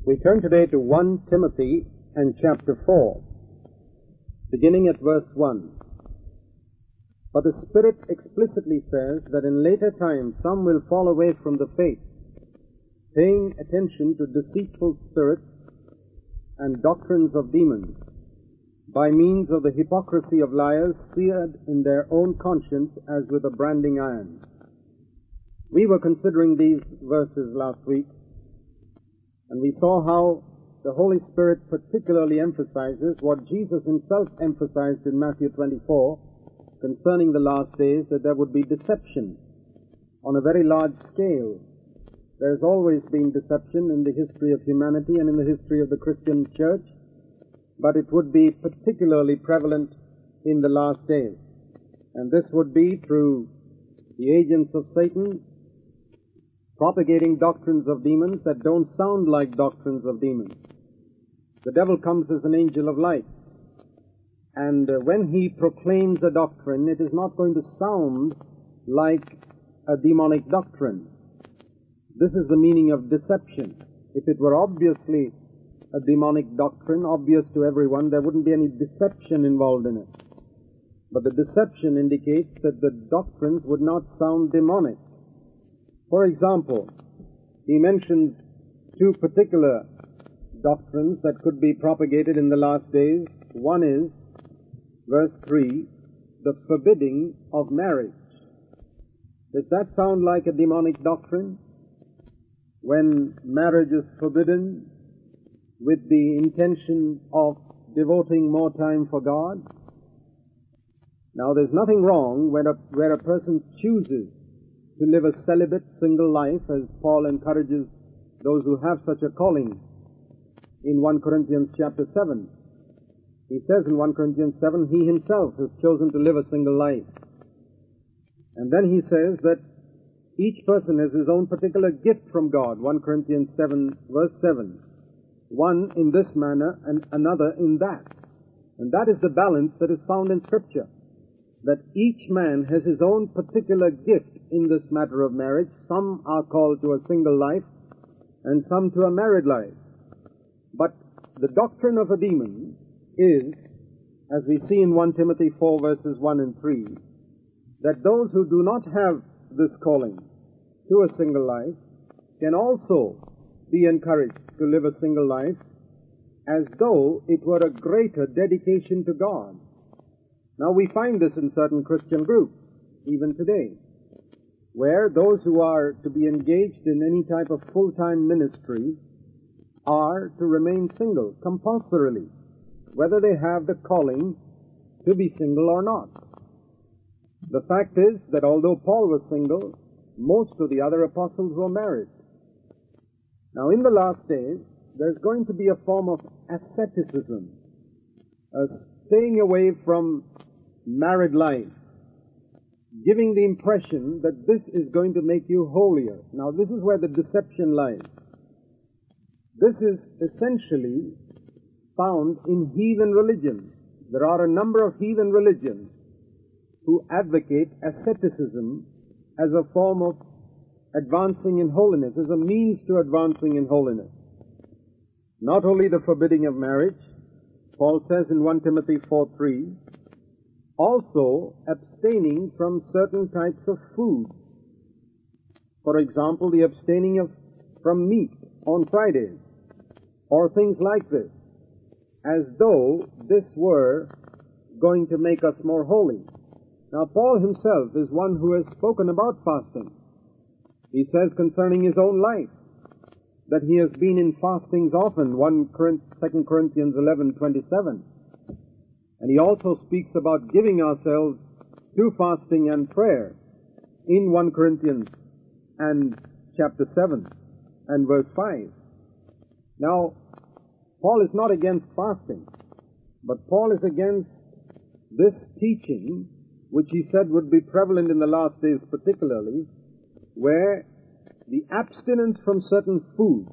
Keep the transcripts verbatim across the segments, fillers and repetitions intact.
We turn today to First Timothy and chapter four, beginning at verse one. For the Spirit explicitly says that in later times some will fall away from the faith, paying attention to deceitful spirits and doctrines of demons, by means of the hypocrisy of liars seared in their own conscience as with a branding iron. We were considering these verses last week, and we saw how the Holy Spirit particularly emphasizes what Jesus himself emphasized in Matthew twenty-four concerning the last days, that there would be deception on a very large scale. There has always been deception in the history of humanity and in the history of the Christian church, but it would be particularly prevalent in the last days. And this would be through the agents of Satan propagating doctrines of demons that don't sound like doctrines of demons. The devil comes as an angel of light, and uh, when he proclaims a doctrine, it is not going to sound like a demonic doctrine. This is the meaning of deception. If it were obviously a demonic doctrine, obvious to everyone, there wouldn't be any deception involved in it. But the deception indicates that the doctrines would not sound demonic. For example, he mentions two particular doctrines that could be propagated in the last days. One is, verse three, the forbidding of marriage. Does that sound like a demonic doctrine? When marriage is forbidden with the intention of devoting more time for God? Now, there's nothing wrong when a, where a person chooses to live a celibate, single life, as Paul encourages those who have such a calling in First Corinthians chapter seven. He says in First Corinthians seven, he himself has chosen to live a single life. And then he says that each person has his own particular gift from God. First Corinthians seven, verse seven. One in this manner and another in that. And that is the balance that is found in Scripture, that each man has his own particular gift in this matter of marriage. Some are called to a single life, and some to a married life. But the doctrine of a demon is, as we see in First Timothy four, verses one and three, that those who do not have this calling to a single life can also be encouraged to live a single life as though it were a greater dedication to God. Now, we find this in certain Christian groups, even today, where those who are to be engaged in any type of full-time ministry are to remain single compulsorily, whether they have the calling to be single or not. The fact is that although Paul was single, most of the other apostles were married. Now, in the last days, there's going to be a form of asceticism, a staying away from married life, giving the impression that this is going to make you holier. Now, this is where the deception lies. This is essentially found in heathen religions. There are a number of heathen religions who advocate asceticism as a form of advancing in holiness, as a means to advancing in holiness. Not only the forbidding of marriage, Paul says in First Timothy four three, also abstaining from certain types of food. For example, the abstaining of from meat on Fridays, or things like this, as though this were going to make us more holy. Now, Paul himself is one who has spoken about fasting. He says concerning his own life that he has been in fastings often, Second Corinthians eleven twenty-seven. And he also speaks about giving ourselves to fasting and prayer in First Corinthians and chapter seven and verse five. Now, Paul is not against fasting, but Paul is against this teaching, which he said would be prevalent in the last days particularly, where the abstinence from certain foods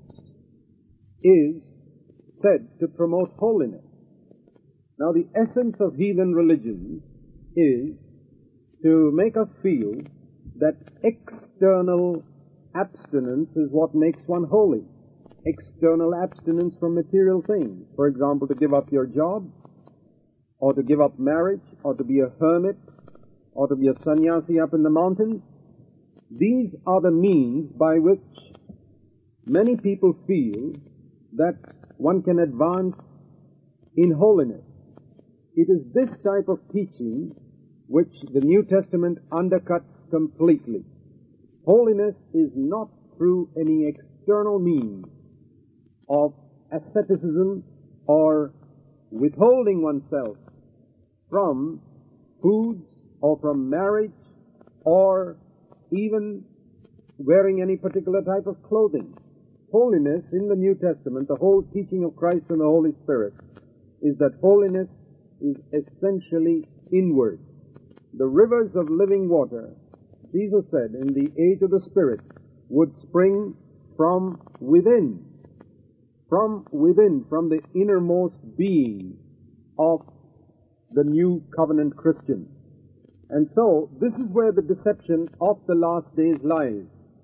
is said to promote holiness. Now, the essence of heathen religion is to make us feel that external abstinence is what makes one holy. external abstinence from material things. For example, to give up your job, or to give up marriage, or to be a hermit, or to be a sannyasi up in the mountains. These are the means by which many people feel that one can advance in holiness. It is this type of teaching which the New Testament undercuts completely. Holiness is not through any external means of asceticism or withholding oneself from foods or from marriage or even wearing any particular type of clothing. Holiness in the New Testament, the whole teaching of Christ and the Holy Spirit, is that holiness is essentially inward. The rivers of living water, Jesus said, in the age of the Spirit, would spring from within, from within, from the innermost being of the new covenant Christian. And so, this is where the deception of the last days lies.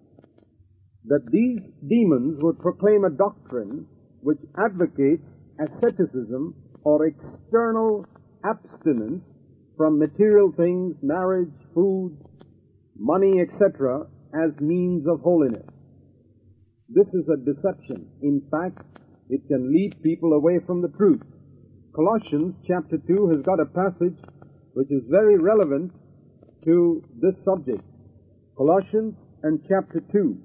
That these demons would proclaim a doctrine which advocates asceticism or external abstinence from material things, marriage, food, money, et cetera, as means of holiness. This is a deception. In fact, it can lead people away from the truth. Colossians chapter two has got a passage which is very relevant to this subject. Colossians and chapter two.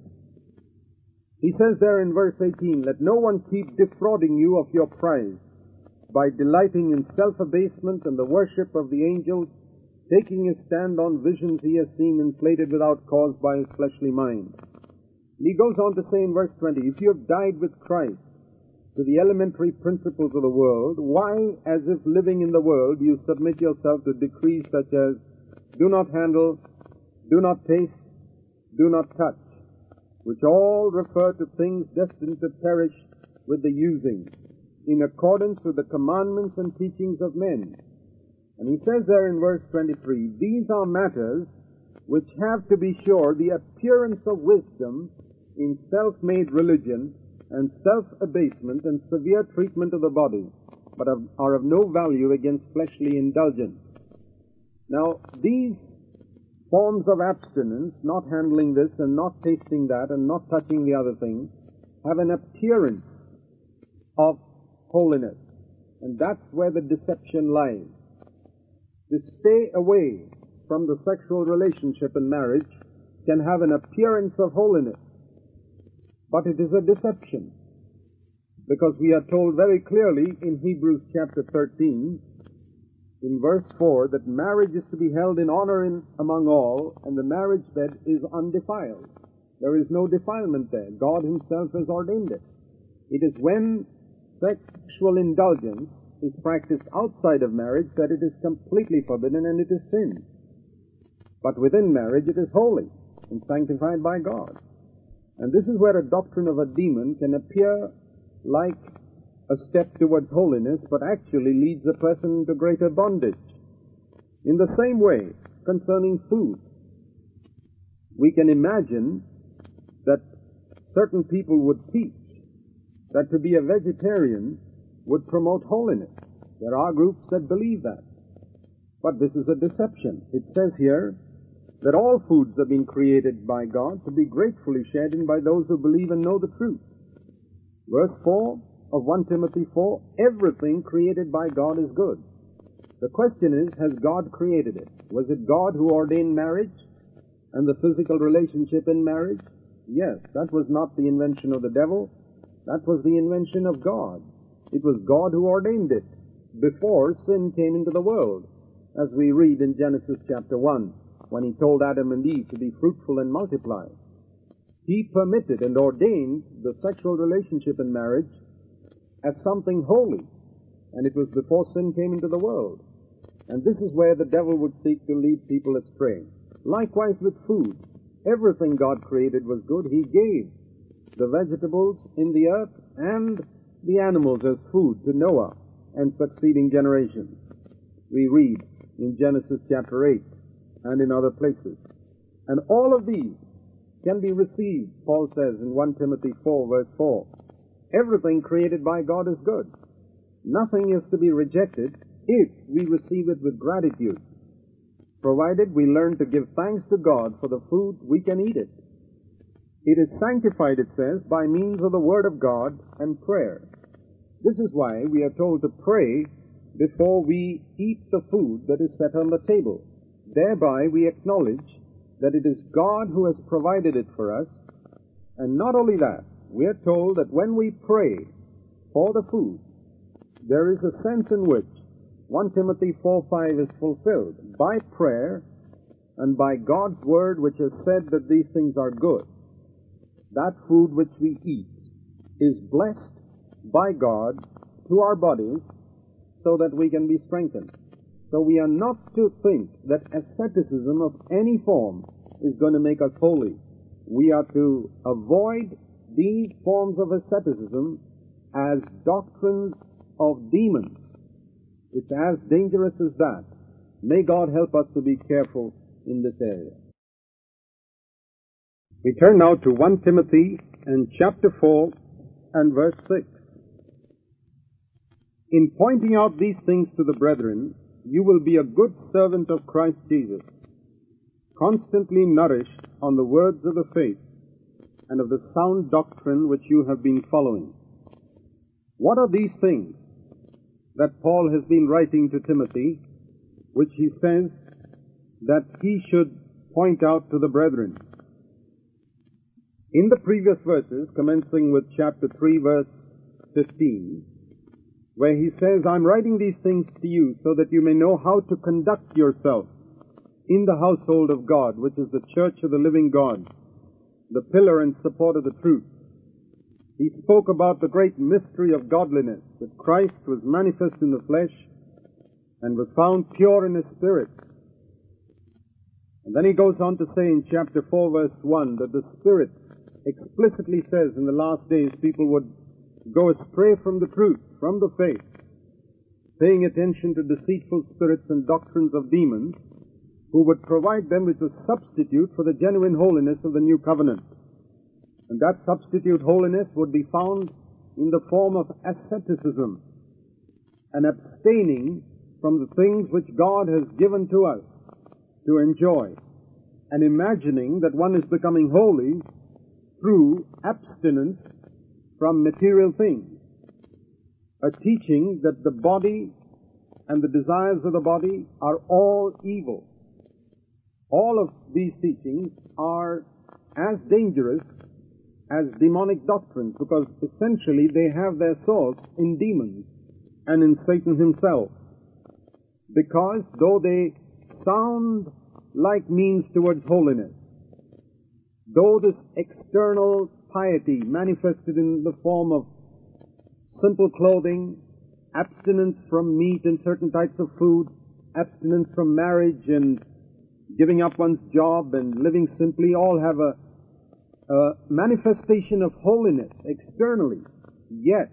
He says there in verse eighteen, "Let no one keep defrauding you of your prize by delighting in self-abasement and the worship of the angels, taking his stand on visions he has seen inflated without cause by his fleshly mind." And he goes on to say in verse twenty, "If you have died with Christ to the elementary principles of the world, why, as if living in the world, do you submit yourself to decrees such as do not handle, do not taste, do not touch, which all refer to things destined to perish with the using, in accordance with the commandments and teachings of men." And he says there in verse twenty-three, "These are matters which have, to be sure, the appearance of wisdom in self-made religion and self-abasement and severe treatment of the body, but are of no value against fleshly indulgence." Now, these forms of abstinence, not handling this and not tasting that and not touching the other thing, have an appearance of holiness. And that's where the deception lies. To stay away from the sexual relationship in marriage can have an appearance of holiness. But it is a deception. Because we are told very clearly in Hebrews chapter thirteen, in verse four, that marriage is to be held in honor in, among all, and the marriage bed is undefiled. There is no defilement there. God himself has ordained it. It is when sexual indulgence is practiced outside of marriage that it is completely forbidden and it is sin. But within marriage it is holy and sanctified by God. And this is where a doctrine of a demon can appear like a step towards holiness, but actually leads a person into greater bondage. In the same way, concerning food, we can imagine that certain people would teach that to be a vegetarian would promote holiness. There are groups that believe that. But this is a deception. It says here that all foods have been created by God to be gratefully shared in by those who believe and know the truth. Verse four of First Timothy four, everything created by God is good. The question is, has God created it? Was it God who ordained marriage and the physical relationship in marriage? Yes, that was not the invention of the devil. That was the invention of God. It was God who ordained it before sin came into the world, as we read in Genesis chapter one, when he told Adam and Eve to be fruitful and multiply. He permitted and ordained the sexual relationship in marriage as something holy, and it was before sin came into the world. And this is where the devil would seek to lead people astray. Likewise with food. Everything God created was good. He gave the vegetables in the earth and the animals as food to Noah and succeeding generations. We read in Genesis chapter eight and in other places. And all of these can be received, Paul says in First Timothy four verse four, Everything created by God is good. Nothing is to be rejected if we receive it with gratitude, provided we learn to give thanks to God for the food, we can eat it. It is sanctified, it says, by means of the Word of God and prayer. This is why we are told to pray before we eat the food that is set on the table. Thereby we acknowledge that it is God who has provided it for us. And not only that, we are told that when we pray for the food, there is a sense in which First Timothy four five is fulfilled. By prayer and by God's Word, which has said that these things are good, that food which we eat is blessed by God to our bodies so that we can be strengthened. So we are not to think that asceticism of any form is going to make us holy. We are to avoid these forms of asceticism as doctrines of demons. It's as dangerous as that. May God help us to be careful in this area. We turn now to First Timothy and chapter four and verse six. In pointing out these things to the brethren, you will be a good servant of Christ Jesus, constantly nourished on the words of the faith and of the sound doctrine which you have been following. What are these things that Paul has been writing to Timothy, which he says that he should point out to the brethren? In the previous verses, commencing with chapter three, verse fifteen, where he says, I'm writing these things to you so that you may know how to conduct yourself in the household of God, which is the church of the living God, the pillar and support of the truth. He spoke about the great mystery of godliness, that Christ was manifest in the flesh and was found pure in his spirit. And then he goes on to say in chapter four, verse one, that the Spirit explicitly says in the last days people would go astray from the truth, from the faith, paying attention to deceitful spirits and doctrines of demons, who would provide them with a substitute for the genuine holiness of the new covenant. And that substitute holiness would be found in the form of asceticism, and abstaining from the things which God has given to us to enjoy, and imagining that one is becoming holy through abstinence from material things, a teaching that the body and the desires of the body are all evil. All of these teachings are as dangerous as demonic doctrines, because essentially they have their source in demons and in Satan himself. Because though they sound like means towards holiness, though this external piety manifested in the form of simple clothing, abstinence from meat and certain types of food, abstinence from marriage and giving up one's job and living simply, all have a a manifestation of holiness externally, yet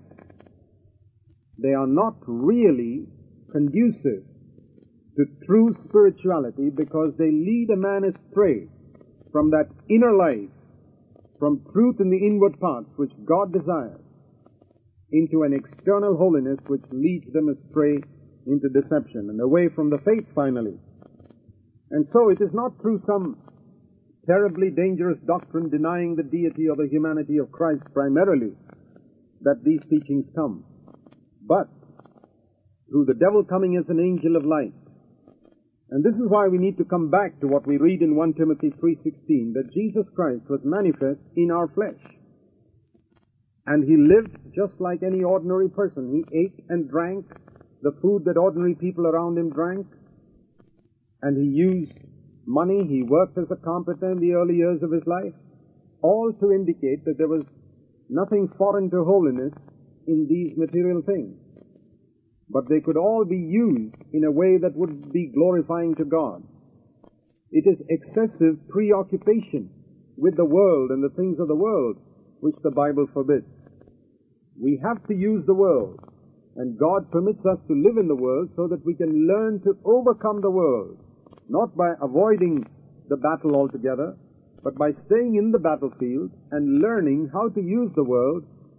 they are not really conducive to true spirituality, because they lead a man astray from that inner life, from truth in the inward parts which God desires, into an external holiness which leads them astray into deception and away from the faith finally. And so it is not through some terribly dangerous doctrine denying the deity or the humanity of Christ primarily that these teachings come, but through the devil coming as an angel of light. And this is why we need to come back to what we read in First Timothy three sixteen, that Jesus Christ was manifest in our flesh. And he lived just like any ordinary person. He ate and drank the food that ordinary people around him drank. And he used money. He worked as a carpenter in the early years of his life, all to indicate that there was nothing foreign to holiness in these material things. But they could all be used in a way that would be glorifying to God. It is excessive preoccupation with the world and the things of the world which the Bible forbids. We have to use the world, and God permits us to live in the world so that we can learn to overcome the world, not by avoiding the battle altogether, but by staying in the battlefield and learning how to use the world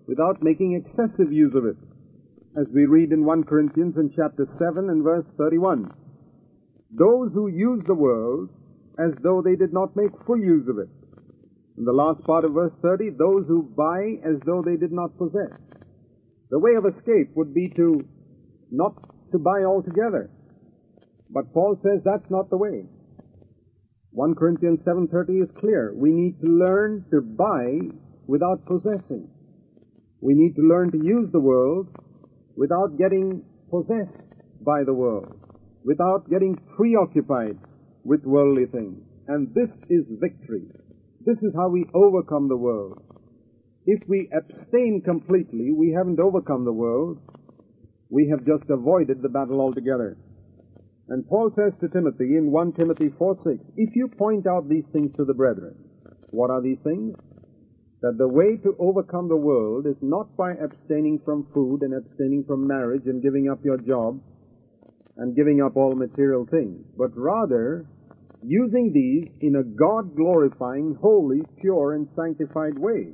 without making excessive use of it, as we read in First Corinthians in chapter seven and verse thirty-one. Those who use the world as though they did not make full use of it. In the last part of verse thirty, those who buy as though they did not possess. The way of escape would be to not to buy altogether. But Paul says that's not the way. First Corinthians seven thirty is clear. We need to learn to buy without possessing. We need to learn to use the world without getting possessed by the world, without getting preoccupied with worldly things. And this is victory. This is how we overcome the world. If we abstain completely, we haven't overcome the world. We have just avoided the battle altogether. And Paul says to Timothy in First Timothy four six, if you point out these things to the brethren, what are these things? That the way to overcome the world is not by abstaining from food and abstaining from marriage and giving up your job and giving up all material things, but rather using these in a God-glorifying, holy, pure, and sanctified way,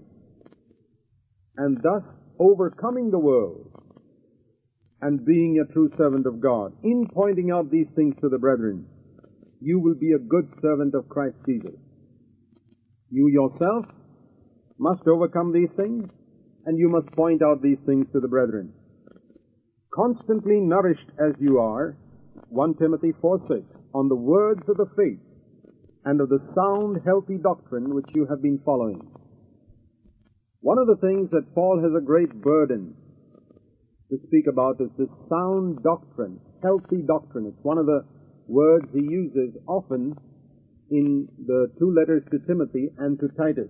and thus overcoming the world and being a true servant of God. In pointing out these things to the brethren, you will be a good servant of Christ Jesus. You yourself must overcome these things, and you must point out these things to the brethren. Constantly nourished as you are, First Timothy four six, on the words of the faith and of the sound, healthy doctrine which you have been following. One of the things that Paul has a great burden to speak about is this sound doctrine, healthy doctrine. It's one of the words he uses often in the two letters to Timothy and to Titus.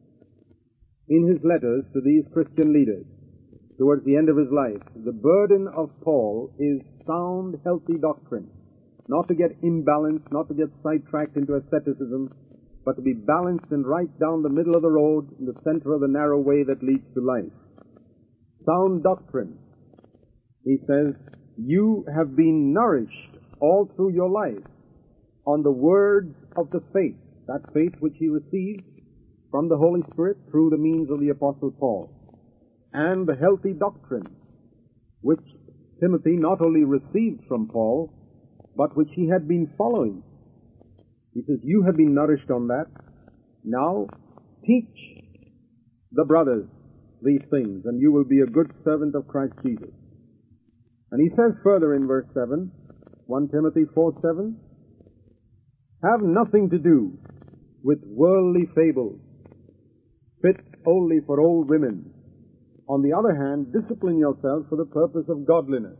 In his letters to these Christian leaders, towards the end of his life, the burden of Paul is sound, healthy doctrine. Not to get imbalanced, not to get sidetracked into asceticism, but to be balanced and right down the middle of the road, in the center of the narrow way that leads to life. Sound doctrine. He says, you have been nourished all through your life on the words of the faith, that faith which he received from the Holy Spirit through the means of the Apostle Paul, and the healthy doctrine which Timothy not only received from Paul, but which he had been following. He says, you have been nourished on that. Now teach the brothers these things, and you will be a good servant of Christ Jesus. And he says further in verse seven, First Timothy four seven, have nothing to do with worldly fables, fit only for old women. On the other hand, discipline yourself for the purpose of godliness.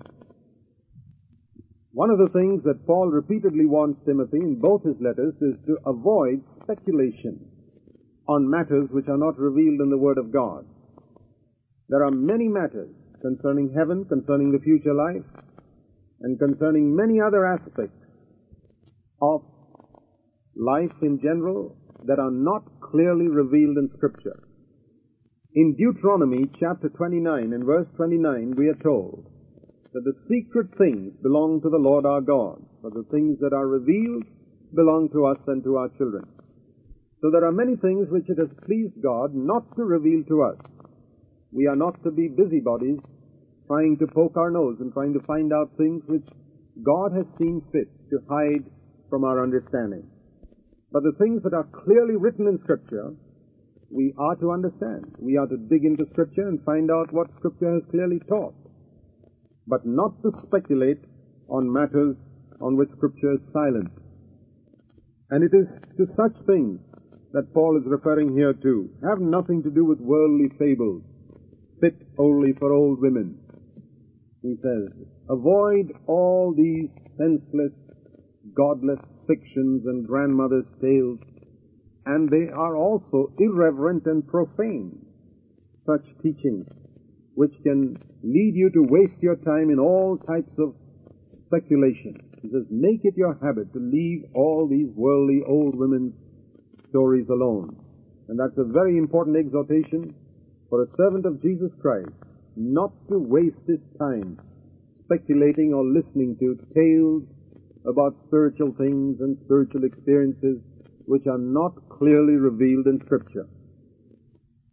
One of the things that Paul repeatedly warns Timothy in both his letters is to avoid speculation on matters which are not revealed in the Word of God. There are many matters concerning heaven, concerning the future life, and concerning many other aspects of life in general that are not clearly revealed in Scripture. In Deuteronomy chapter twenty-nine and verse twenty-nine, we are told that the secret things belong to the Lord our God, but the things that are revealed belong to us and to our children. So there are many things which it has pleased God not to reveal to us. We are not to be busybodies trying to poke our nose and trying to find out things which God has seen fit to hide from our understanding. But the things that are clearly written in Scripture, we are to understand. We are to dig into Scripture and find out what Scripture has clearly taught, but not to speculate on matters on which Scripture is silent. And it is to such things that Paul is referring here to. Have nothing to do with worldly fables, fit only for old women. He says, avoid all these senseless, godless fictions and grandmother's tales, and they are also irreverent and profane, such teachings, which can lead you to waste your time in all types of speculation. He says, make it your habit to leave all these worldly old women's stories alone. And that's a very important exhortation for a servant of Jesus Christ, not to waste his time speculating or listening to tales about spiritual things and spiritual experiences which are not clearly revealed in Scripture.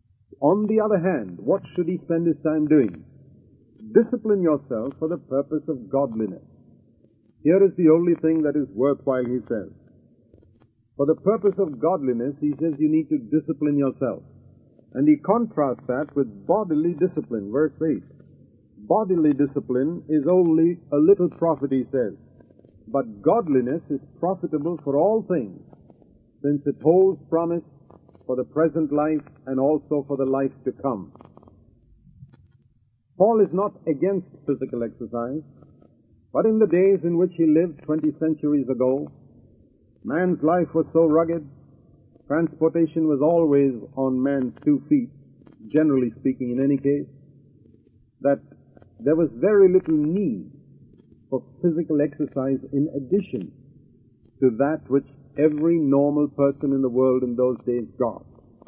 On the other hand, what should he spend his time doing? Discipline yourself for the purpose of godliness. Here is the only thing that is worthwhile, he says. For the purpose of godliness, he says you need to discipline yourself. And he contrasts that with bodily discipline, verse eight. Bodily discipline is only a little profit, he says. But godliness is profitable for all things, since it holds promise for the present life and also for the life to come. Paul is not against physical exercise, but in the days in which he lived twenty centuries ago, man's life was so rugged, transportation was always on man's two feet, generally speaking in any case, that there was very little need for physical exercise in addition to that which every normal person in the world in those days got.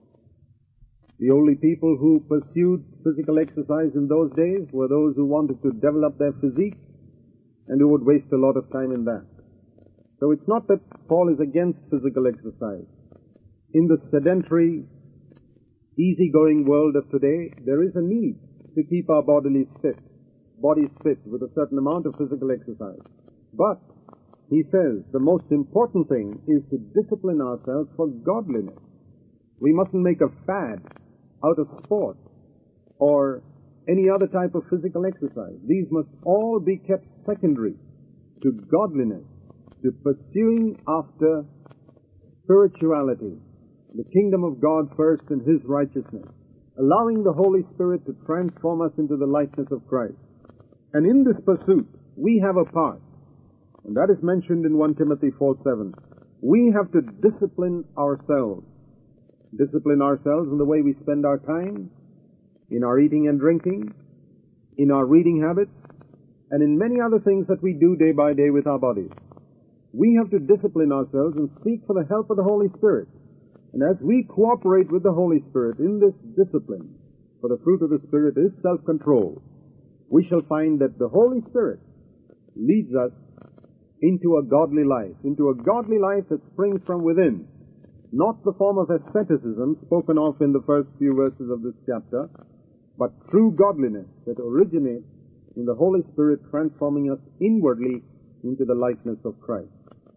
The only people who pursued physical exercise in those days were those who wanted to develop their physique and who would waste a lot of time in that. So it's not that Paul is against physical exercise. In the sedentary, easygoing world of today, there is a need to keep our bodies fit, bodies fit with a certain amount of physical exercise. But he says the most important thing is to discipline ourselves for godliness. We mustn't make a fad out of sport or any other type of physical exercise. These must all be kept secondary to godliness, to pursuing after spirituality, the kingdom of God first and His righteousness, allowing the Holy Spirit to transform us into the likeness of Christ. And in this pursuit, we have a part, and that is mentioned in First Timothy four seven. We have to discipline ourselves. Discipline ourselves in the way we spend our time, in our eating and drinking, in our reading habits, and in many other things that we do day by day with our bodies. We have to discipline ourselves and seek for the help of the Holy Spirit. And as we cooperate with the Holy Spirit in this discipline, for the fruit of the Spirit is self-control, we shall find that the Holy Spirit leads us into a godly life, into a godly life that springs from within, not the form of asceticism spoken of in the first few verses of this chapter, but true godliness that originates in the Holy Spirit transforming us inwardly into the likeness of Christ.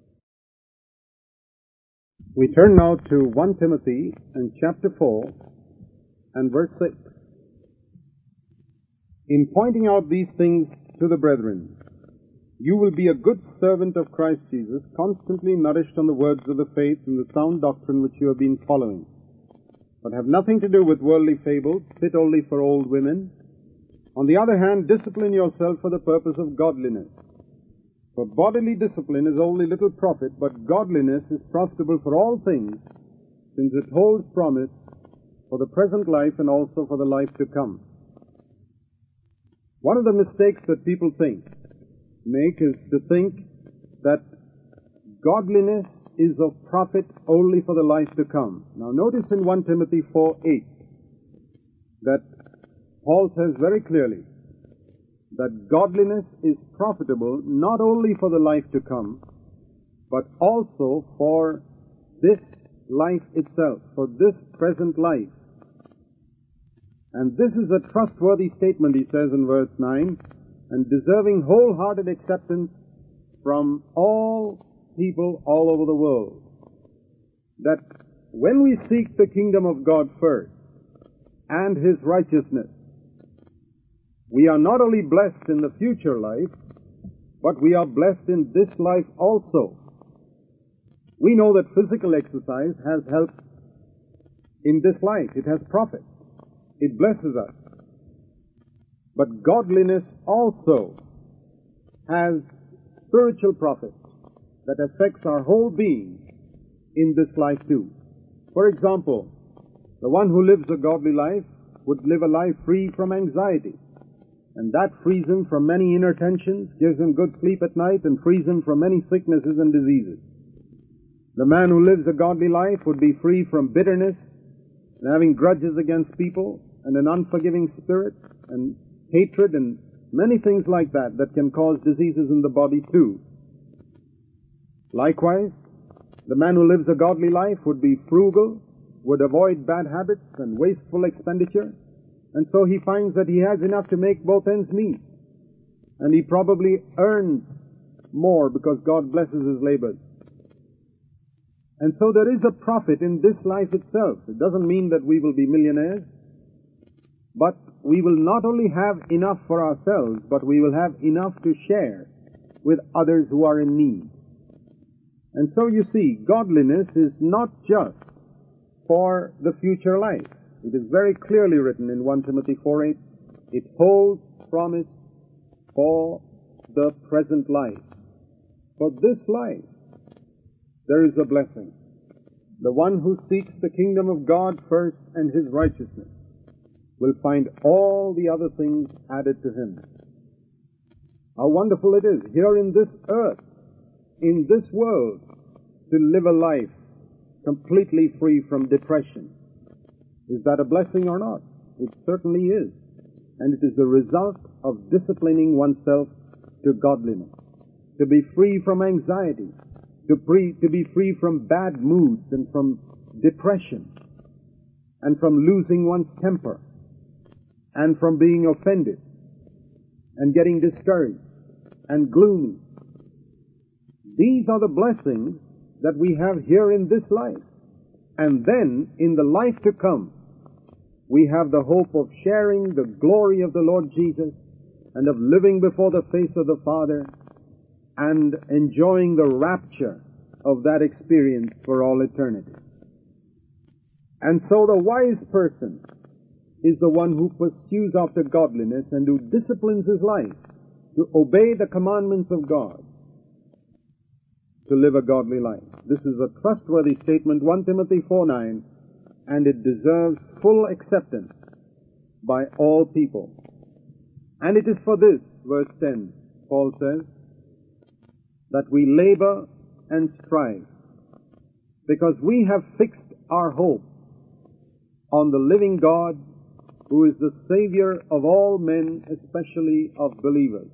We turn now to First Timothy and chapter four and verse six. In pointing out these things to the brethren, you will be a good servant of Christ Jesus, constantly nourished on the words of the faith and the sound doctrine which you have been following, but have nothing to do with worldly fables, fit only for old women. On the other hand, discipline yourself for the purpose of godliness. For bodily discipline is only little profit, but godliness is profitable for all things, since it holds promise for the present life and also for the life to come. One of the mistakes that people think make is to think that godliness is of profit only for the life to come. Now notice in First Timothy four eight that Paul says very clearly that godliness is profitable not only for the life to come, but also for this life itself, for this present life. And this is a trustworthy statement, he says in verse nine, and deserving wholehearted acceptance from all people all over the world. That when we seek the kingdom of God first and His righteousness, we are not only blessed in the future life, but we are blessed in this life also. We know that physical exercise has help in this life. It has profit. It blesses us. But godliness also has spiritual profit that affects our whole being in this life too. For example, the one who lives a godly life would live a life free from anxiety, and that frees him from many inner tensions, gives him good sleep at night, and frees him from many sicknesses and diseases. The man who lives a godly life would be free from bitterness and having grudges against people and an unforgiving spirit and hatred and many things like that that can cause diseases in the body too. Likewise, the man who lives a godly life would be frugal would avoid bad habits and wasteful expenditure, and so he finds that he has enough to make both ends meet. And he probably earns more because God blesses his labors. And so there is a profit in this life itself. It doesn't mean that we will be millionaires, but we will not only have enough for ourselves, but we will have enough to share with others who are in need. And so you see, godliness is not just for the future life. It is very clearly written in First Timothy four eight, it holds promise for the present life. For this life, there is a blessing. The one who seeks the kingdom of God first and his righteousness will find all the other things added to him. How wonderful it is here in this earth, in this world, to live a life completely free from depression. Is that a blessing or not? It certainly is. And it is the result of disciplining oneself to godliness, to be free from anxiety, to, pre- to be free from bad moods and from depression, and from losing one's temper, and from being offended, and getting discouraged, and gloomy. These are the blessings that we have here in this life. And then, in the life to come, we have the hope of sharing the glory of the Lord Jesus and of living before the face of the Father and enjoying the rapture of that experience for all eternity. And so the wise person is the one who pursues after godliness and who disciplines his life to obey the commandments of God, to live a godly life. This is a trustworthy statement, First Timothy four nine, and it deserves full acceptance by all people. And it is for this, verse ten, Paul says, that we labor and strive, because we have fixed our hope on the living God, who is the Savior of all men, especially of believers.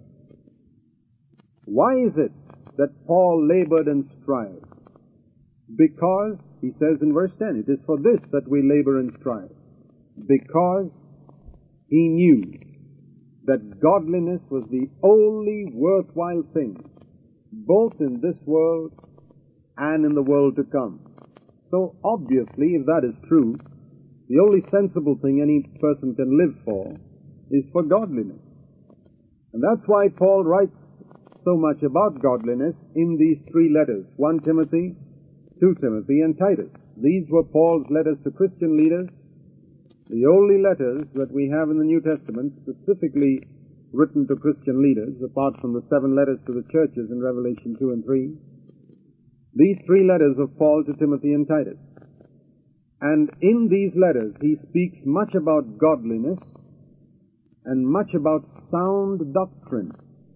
Why is it that Paul labored and strived? Because, he says in verse ten, it is for this that we labor and strive. Because he knew that godliness was the only worthwhile thing, both in this world and in the world to come. So obviously, if that is true, the only sensible thing any person can live for is for godliness. And that's why Paul writes so much about godliness in these three letters, First Timothy, Second Timothy, and Titus. These were Paul's letters to Christian leaders, the only letters that we have in the New Testament specifically written to Christian leaders, apart from the seven letters to the churches in Revelation two and three. These three letters of Paul to Timothy and Titus. And in these letters he speaks much about godliness and much about sound doctrine.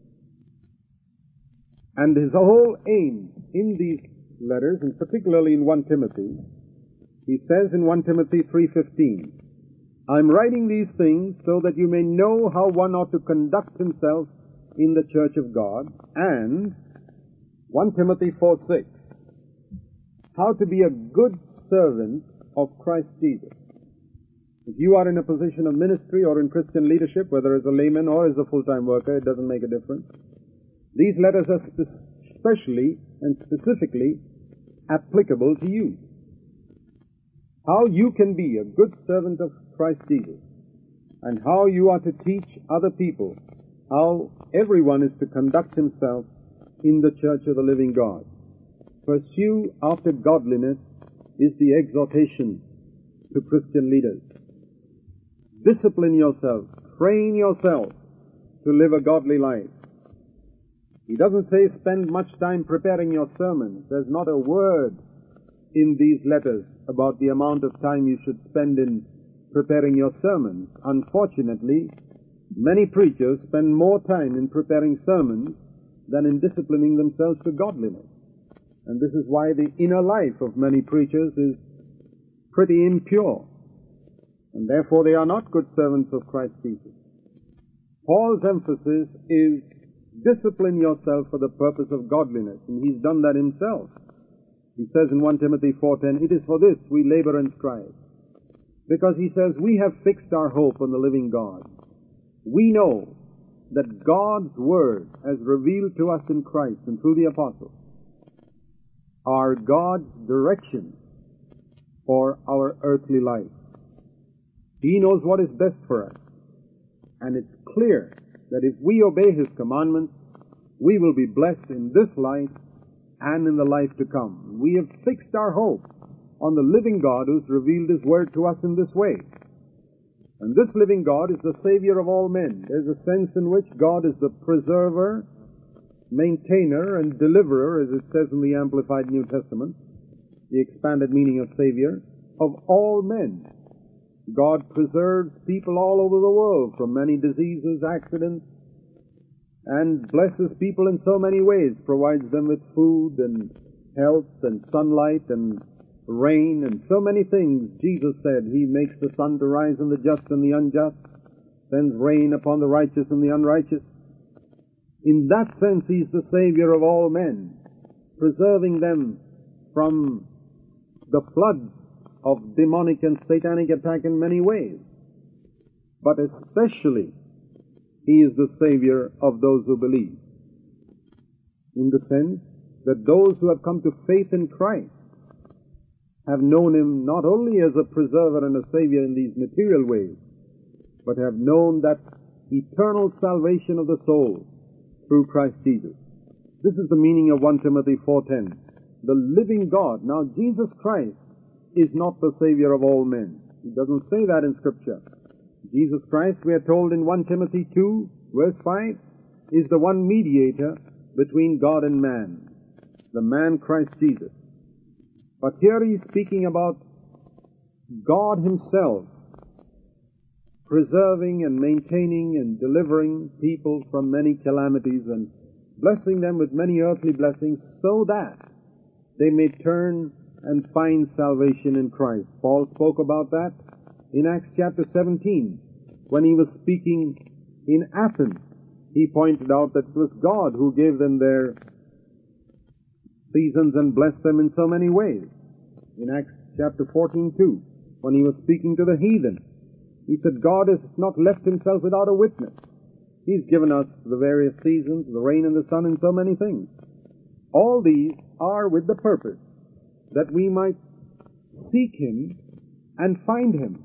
And his whole aim in these letters, and particularly in First Timothy, he says in First Timothy three fifteen, I'm writing these things so that you may know how one ought to conduct himself in the church of God, and First Timothy four six, how to be a good servant of Christ Jesus. If you are in a position of ministry or in Christian leadership, whether as a layman or as a full-time worker, it doesn't make a difference. These letters are spe- specially and specifically applicable to you. How you can be a good servant of Christ Jesus, and how you are to teach other people how everyone is to conduct himself in the church of the living God. Pursue after godliness is the exhortation to Christian leaders. Discipline yourself, train yourself to live a godly life. He doesn't say spend much time preparing your sermons. There's not a word in these letters about the amount of time you should spend in preparing your sermons. Unfortunately, many preachers spend more time in preparing sermons than in disciplining themselves to godliness. And this is why the inner life of many preachers is pretty impure. And therefore they are not good servants of Christ Jesus. Paul's emphasis is discipline yourself for the purpose of godliness. And he's done that himself. He says in First Timothy four ten, it is for this we labor and strive. Because he says, we have fixed our hope on the living God. We know that God's Word, as revealed to us in Christ and through the apostles, are God's direction for our earthly life. He knows what is best for us. And it's clear that if we obey His commandments, we will be blessed in this life and in the life to come. We have fixed our hope on the living God who's revealed His Word to us in this way. And this living God is the Savior of all men. There's a sense in which God is the preserver, maintainer, and deliverer, as it says in the Amplified New Testament, the expanded meaning of Savior, of all men. God preserves people all over the world from many diseases, accidents, and blesses people in so many ways, provides them with food and health and sunlight and rain and so many things. Jesus said He makes the sun to rise on the just and the unjust, sends rain upon the righteous and the unrighteous. In that sense, He's the Savior of all men, preserving them from the floods of demonic and satanic attack in many ways. But especially, He is the Savior of those who believe, in the sense that those who have come to faith in Christ have known Him not only as a preserver and a Savior in these material ways, but have known that eternal salvation of the soul through Christ Jesus. This is the meaning of First Timothy four ten. The living God. Now, Jesus Christ is not the Savior of all men. He doesn't say that in Scripture. Jesus Christ, we are told in First Timothy two, verse five, is the one mediator between God and man, the man Christ Jesus. But here He is speaking about God Himself preserving and maintaining and delivering people from many calamities and blessing them with many earthly blessings so that they may turn and find salvation in Christ. Paul spoke about that in Acts chapter seventeen. When he was speaking in Athens, he pointed out that it was God who gave them their seasons and blessed them in so many ways. In Acts chapter fourteen too, when he was speaking to the heathen, he said, God has not left Himself without a witness. He's given us the various seasons, the rain and the sun, and so many things. All these are with the purpose that we might seek Him and find Him,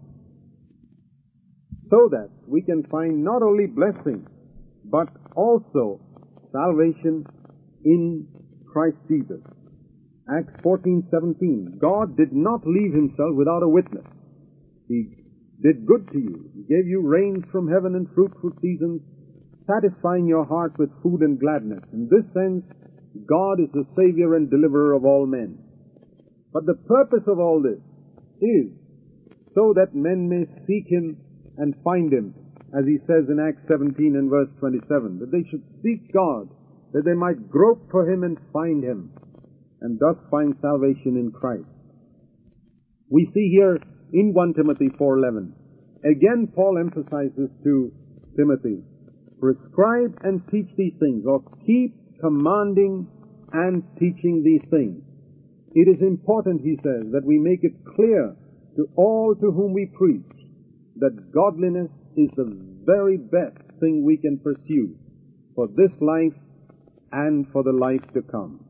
so that we can find not only blessing, but also salvation in Christ Jesus. Acts fourteen seventeen. God did not leave Himself without a witness. He did good to you. He gave you rains from heaven and fruitful seasons, satisfying your heart with food and gladness. In this sense, God is the Savior and deliverer of all men. But the purpose of all this is so that men may seek Him and find Him, as He says in Acts seventeen and verse twenty-seven, that they should seek God, that they might grope for Him and find Him, and thus find salvation in Christ. We see here in First Timothy four eleven, again Paul emphasizes to Timothy, prescribe and teach these things, or keep commanding and teaching these things. It is important, he says, that we make it clear to all to whom we preach that godliness is the very best thing we can pursue for this life and for the life to come.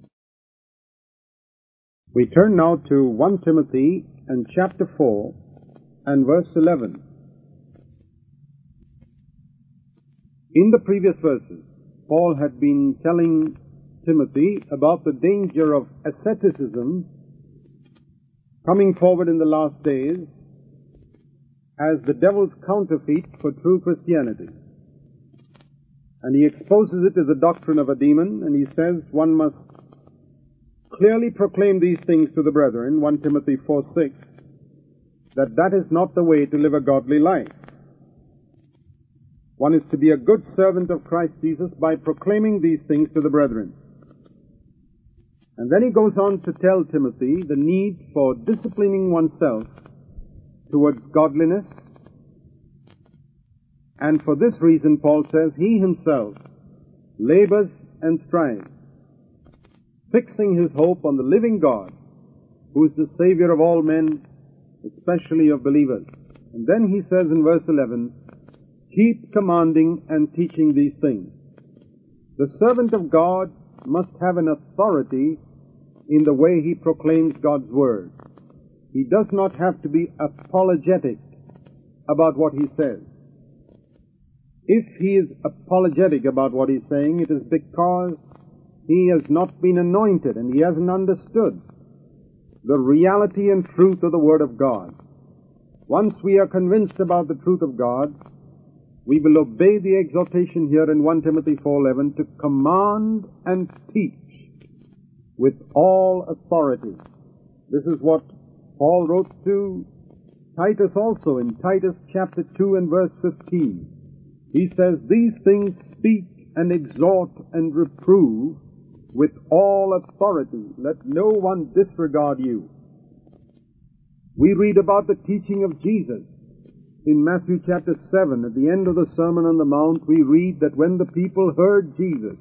We turn now to First Timothy and chapter four and verse eleven. In the previous verses, Paul had been telling Timothy about the danger of asceticism coming forward in the last days as the devil's counterfeit for true Christianity. And he exposes it as a doctrine of a demon, and he says one must clearly proclaim these things to the brethren, First Timothy four six, that that is not the way to live a godly life. One is to be a good servant of Christ Jesus by proclaiming these things to the brethren. And then he goes on to tell Timothy the need for disciplining oneself towards godliness. And for this reason, Paul says, he himself labors and strives fixing his hope on the living God, who is the Savior of all men, especially of believers. And then he says in verse eleven, keep commanding and teaching these things. The servant of God must have an authority in the way he proclaims God's word. He does not have to be apologetic about what he says. If he is apologetic about what he's saying, it is because he has not been anointed and he hasn't understood the reality and truth of the Word of God. Once we are convinced about the truth of God, we will obey the exhortation here in First Timothy four eleven to command and teach with all authority. This is what Paul wrote to Titus also in Titus chapter two and verse fifteen. He says, these things speak and exhort and reprove with all authority. Let no one disregard you. We read about the teaching of Jesus in Matthew chapter seven. At the end of the Sermon on the Mount, we read that when the people heard Jesus,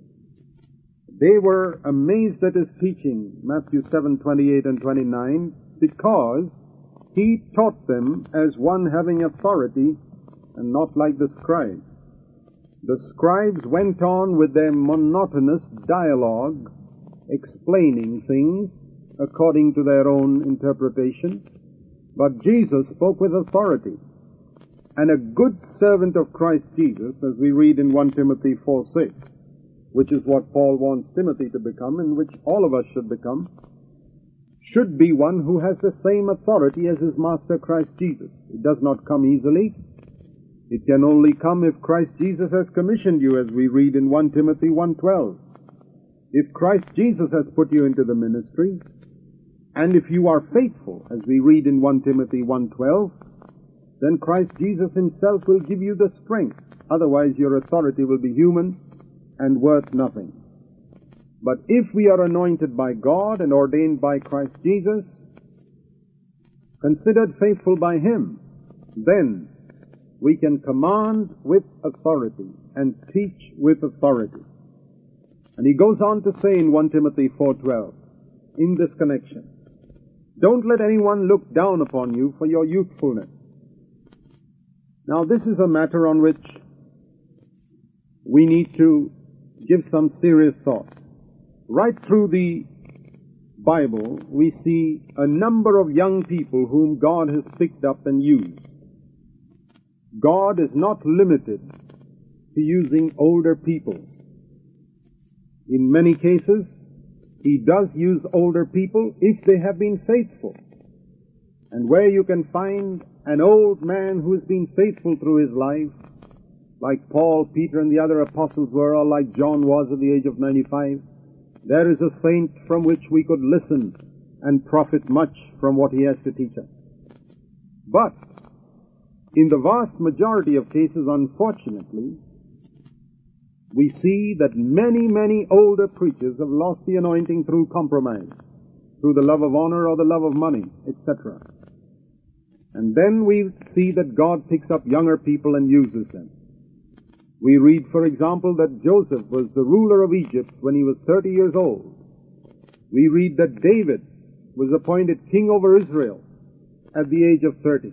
they were amazed at his teaching, Matthew seven twenty-eight and twenty-nine, because he taught them as one having authority and not like the scribes. The scribes went on with their monotonous dialogue, explaining things according to their own interpretation, but Jesus spoke with authority. And a good servant of Christ Jesus, as we read in First Timothy four six, which is what Paul wants Timothy to become, and which all of us should become, should be one who has the same authority as his master Christ Jesus. It does not come easily. It can only come if Christ Jesus has commissioned you, as we read in First Timothy one twelve. If Christ Jesus has put you into the ministry, and if you are faithful, as we read in First Timothy one twelve, then Christ Jesus himself will give you the strength. Otherwise your authority will be human and worth nothing. But if we are anointed by God and ordained by Christ Jesus, considered faithful by him, then we can command with authority and teach with authority. And he goes on to say in First Timothy four twelve, in this connection, don't let anyone look down upon you for your youthfulness. Now this is a matter on which we need to give some serious thought. Right through the Bible, we see a number of young people whom God has picked up and used. God is not limited to using older people. In many cases, he does use older people if they have been faithful. And where you can find an old man who has been faithful through his life, like Paul, Peter, and the other apostles were, or like John was at the age of ninety-five, there is a saint from which we could listen and profit much from what he has to teach us. But in the vast majority of cases, unfortunately, we see that many, many older preachers have lost the anointing through compromise, through the love of honor or the love of money, et cetera. And then we see that God picks up younger people and uses them. We read, for example, that Joseph was the ruler of Egypt when he was thirty years old. We read that David was appointed king over Israel at the age of thirty.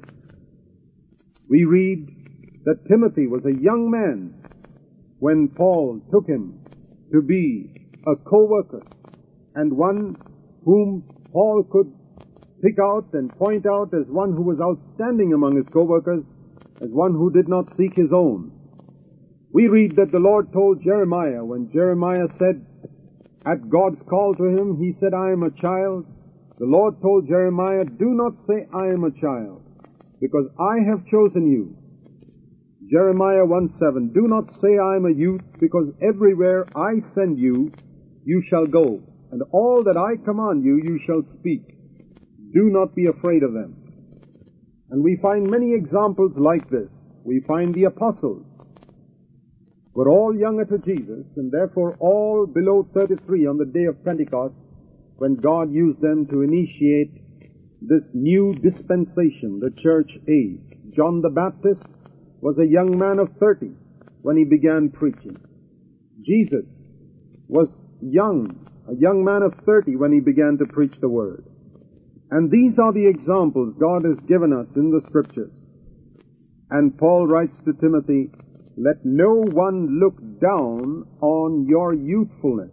We read that Timothy was a young man when Paul took him to be a co-worker and one whom Paul could pick out and point out as one who was outstanding among his co-workers, as one who did not seek his own. We read that the Lord told Jeremiah, when Jeremiah said, at God's call to him, he said, I am a child. The Lord told Jeremiah, do not say I am a child, because I have chosen you. Jeremiah one seven, do not say I am a youth, because everywhere I send you, you shall go, and all that I command you, you shall speak. Do not be afraid of them. And we find many examples like this. We find the apostles were all younger to Jesus, and therefore all below thirty-three on the day of Pentecost, when God used them to initiate this new dispensation, the church age. John the Baptist was a young man of thirty when he began preaching. Jesus was young a young man of thirty when he began to preach the Word. And these are the examples God has given us in the Scriptures. And Paul writes to Timothy, let no one look down on your youthfulness.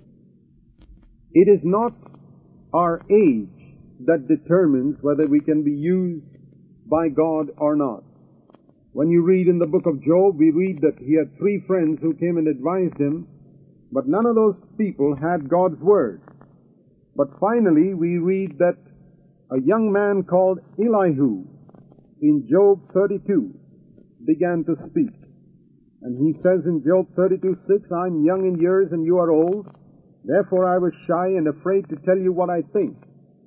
It is not our age that determines whether we can be used by God or not. When you read in the book of Job, we read that he had three friends who came and advised him, but none of those people had God's Word. But finally, we read that a young man called Elihu in Job thirty-two began to speak. And he says in Job thirty-two six, I'm young in years and you are old. Therefore I was shy and afraid to tell you what I think.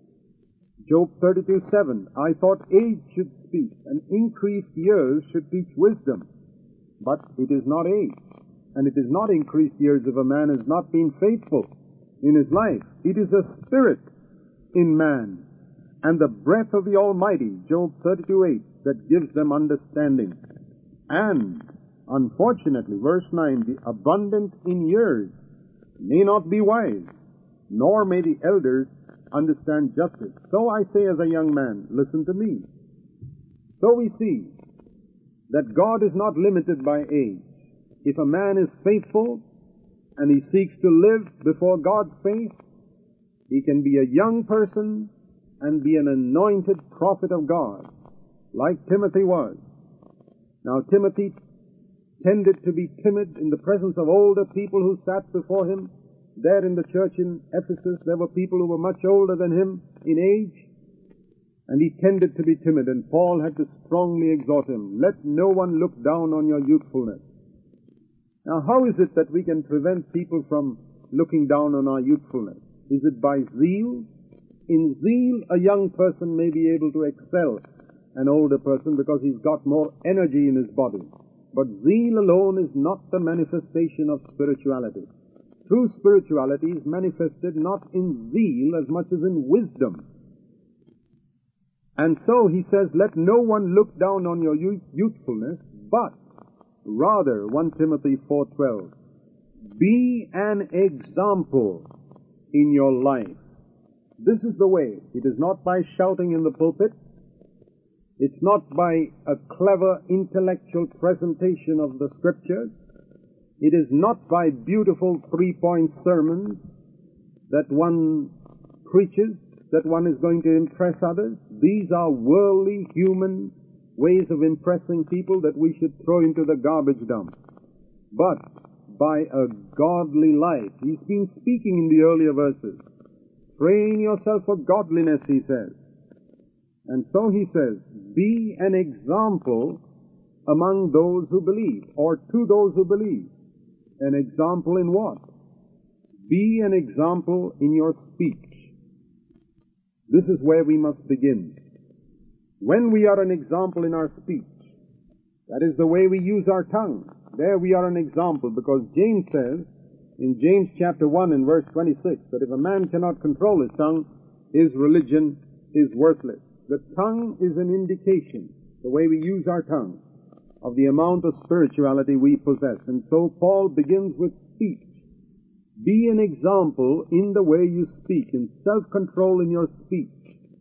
Job thirty-two seven, I thought age should speak and increased years should teach wisdom. But it is not age, and it is not increased years if a man has not been faithful in his life. It is a spirit in man and the breath of the Almighty, Job thirty-two eight, that gives them understanding. And, unfortunately, verse nine, the abundant in years may not be wise, nor may the elders understand justice. So I say as a young man, listen to me. So we see that God is not limited by age. If a man is faithful and he seeks to live before God's face, he can be a young person and be an anointed prophet of God, like Timothy was. Now, Timothy tended to be timid in the presence of older people who sat before him. There in the church in Ephesus, there were people who were much older than him in age, and he tended to be timid, and Paul had to strongly exhort him, let no one look down on your youthfulness. Now, how is it that we can prevent people from looking down on our youthfulness? Is it by zeal? In zeal, a young person may be able to excel an older person because he's got more energy in his body. But zeal alone is not the manifestation of spirituality. True spirituality is manifested not in zeal as much as in wisdom. And so he says, let no one look down on your youthfulness, but rather, First Timothy four twelve, be an example in your life. This is the way. It is not by shouting in the pulpit. It's not by a clever intellectual presentation of the Scriptures. It is not by beautiful three-point sermons that one preaches, that one is going to impress others. These are worldly, human ways of impressing people that we should throw into the garbage dump. But by a godly life. He's been speaking in the earlier verses. Train yourself for godliness, he says. And so he says, be an example among those who believe, or to those who believe. An example in what? Be an example in your speech. This is where we must begin. When we are an example in our speech, that is the way we use our tongue. There we are an example, because James says, in James chapter one and verse twenty-six, that if a man cannot control his tongue, his religion is worthless. The tongue is an indication, the way we use our tongue, of the amount of spirituality we possess. And so Paul begins with speech. Be an example in the way you speak, in self-control in your speech.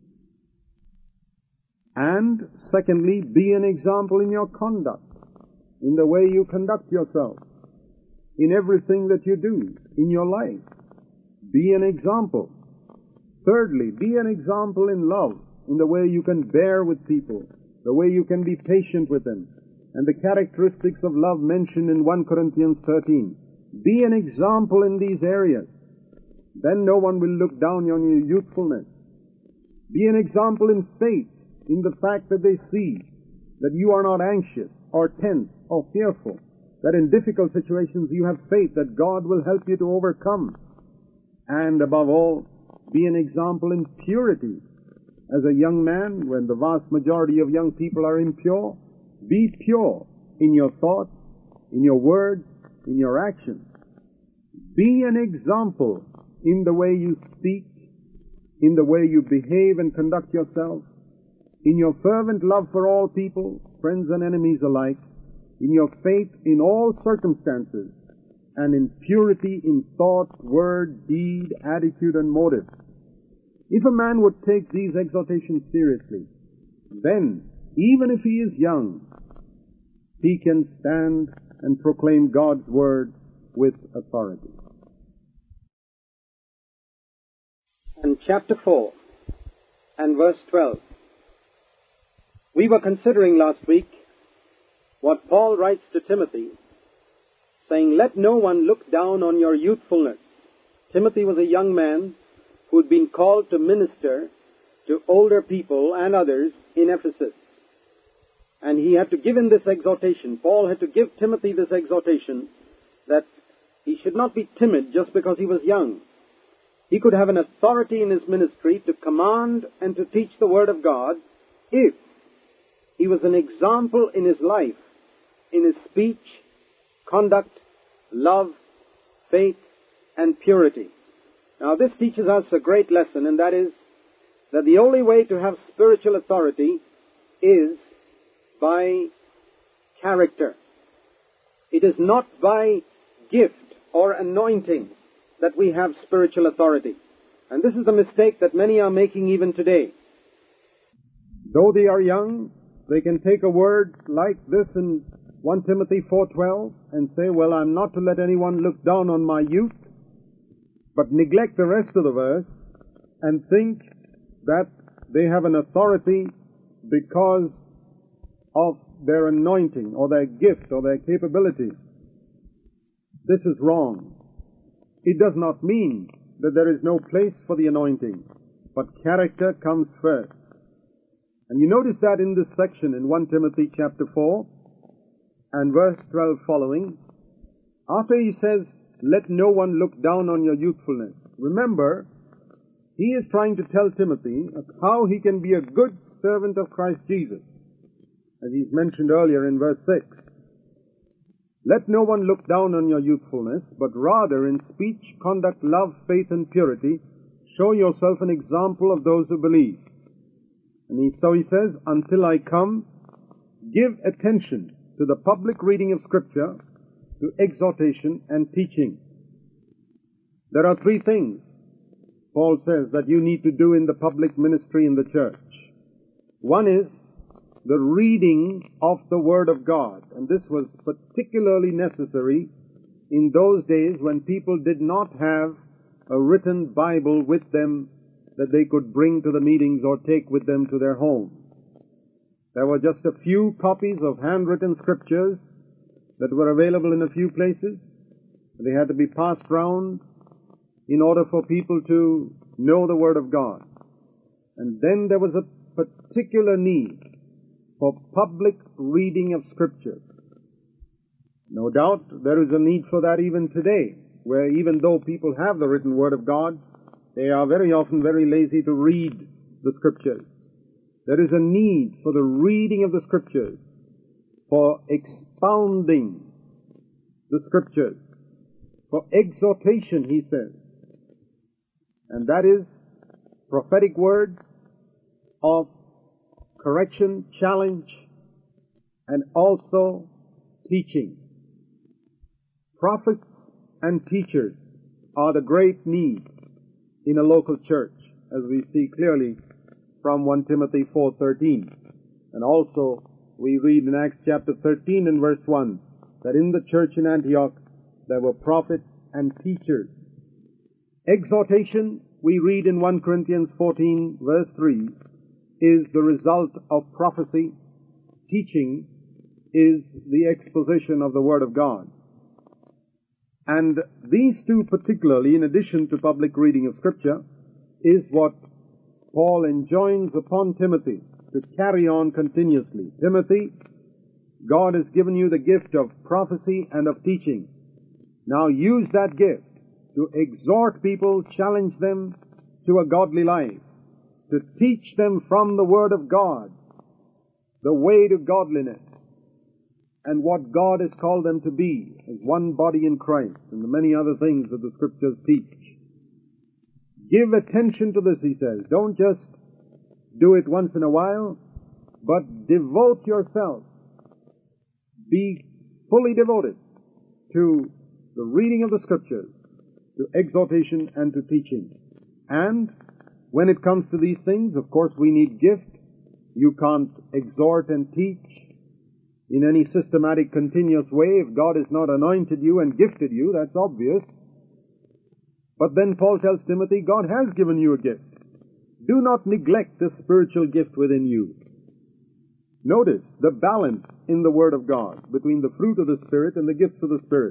And, secondly, be an example in your conduct, in the way you conduct yourself, in everything that you do, in your life. Be an example. Thirdly, be an example in love, in the way you can bear with people, the way you can be patient with them, and the characteristics of love mentioned in First Corinthians thirteen. Be an example in these areas. Then no one will look down on your youthfulness. Be an example in faith, in the fact that they see that you are not anxious or tense or fearful, that in difficult situations you have faith that God will help you to overcome. And above all, be an example in purity. As a young man, when the vast majority of young people are impure, be pure in your thoughts, in your words, in your actions. Be an example in the way you speak, in the way you behave and conduct yourself, in your fervent love for all people, friends and enemies alike, in your faith in all circumstances, and in purity in thought, word, deed, attitude, and motive. If a man would take these exhortations seriously, then, even if he is young, he can stand and proclaim God's word with authority. And chapter four and verse twelve. We were considering last week what Paul writes to Timothy, saying, "Let no one look down on your youthfulness." Timothy was a young man who had been called to minister to older people and others in Ephesus. And he had to give him this exhortation. Paul had to give Timothy this exhortation that he should not be timid just because he was young. He could have an authority in his ministry to command and to teach the Word of God if he was an example in his life, in his speech, conduct, love, faith, and purity. Now this teaches us a great lesson, and that is that the only way to have spiritual authority is by character. It is not by gift or anointing that we have spiritual authority. And this is the mistake that many are making even today. Though they are young, they can take a word like this in First Timothy four twelve and say, well, I'm not to let anyone look down on my youth, but neglect the rest of the verse and think that they have an authority because of their anointing or their gift or their capability. This is wrong. It does not mean that there is no place for the anointing, but character comes first. And you notice that in this section in First Timothy chapter four and verse twelve following, after he says, let no one look down on your youthfulness. Remember, he is trying to tell Timothy how he can be a good servant of Christ Jesus, as he's mentioned earlier in verse six. Let no one look down on your youthfulness, but rather in speech, conduct, love, faith, and purity, show yourself an example of those who believe. And he, so he says, until I come, give attention to the public reading of Scripture, to exhortation and teaching. There are three things, Paul says, that you need to do in the public ministry in the church. One is the reading of the Word of God. And this was particularly necessary in those days when people did not have a written Bible with them that they could bring to the meetings or take with them to their home. There were just a few copies of handwritten scriptures that were available in a few places. They had to be passed round in order for people to know the Word of God. And then there was a particular need for public reading of Scripture. No doubt there is a need for that even today, where even though people have the written Word of God, they are very often very lazy to read the Scriptures. There is a need for the reading of the Scriptures, for expounding the Scriptures, for exhortation, he says. And that is prophetic words of correction, challenge, and also teaching. Prophets and teachers are the great need in a local church, as we see clearly from First Timothy four thirteen. And also we read in Acts chapter thirteen and verse one that in the church in Antioch there were prophets and teachers. Exhortation, we read in First Corinthians fourteen verse three, is the result of prophecy. Teaching is the exposition of the Word of God. And these two particularly, in addition to public reading of Scripture, is what Paul enjoins upon Timothy to carry on continuously. Timothy, God has given you the gift of prophecy and of teaching. Now use that gift to exhort people, challenge them to a godly life, to teach them from the Word of God the way to godliness and what God has called them to be as one body in Christ, and the many other things that the Scriptures teach. Give attention to this, he says. Don't just do it once in a while, but devote yourself. Be fully devoted to the reading of the Scriptures, to exhortation and to teaching. And when it comes to these things, of course, we need gift. You can't exhort and teach in any systematic, continuous way if God has not anointed you and gifted you. That's obvious. But then Paul tells Timothy, God has given you a gift. Do not neglect the spiritual gift within you. Notice the balance in the Word of God between the fruit of the Spirit and the gifts of the Spirit.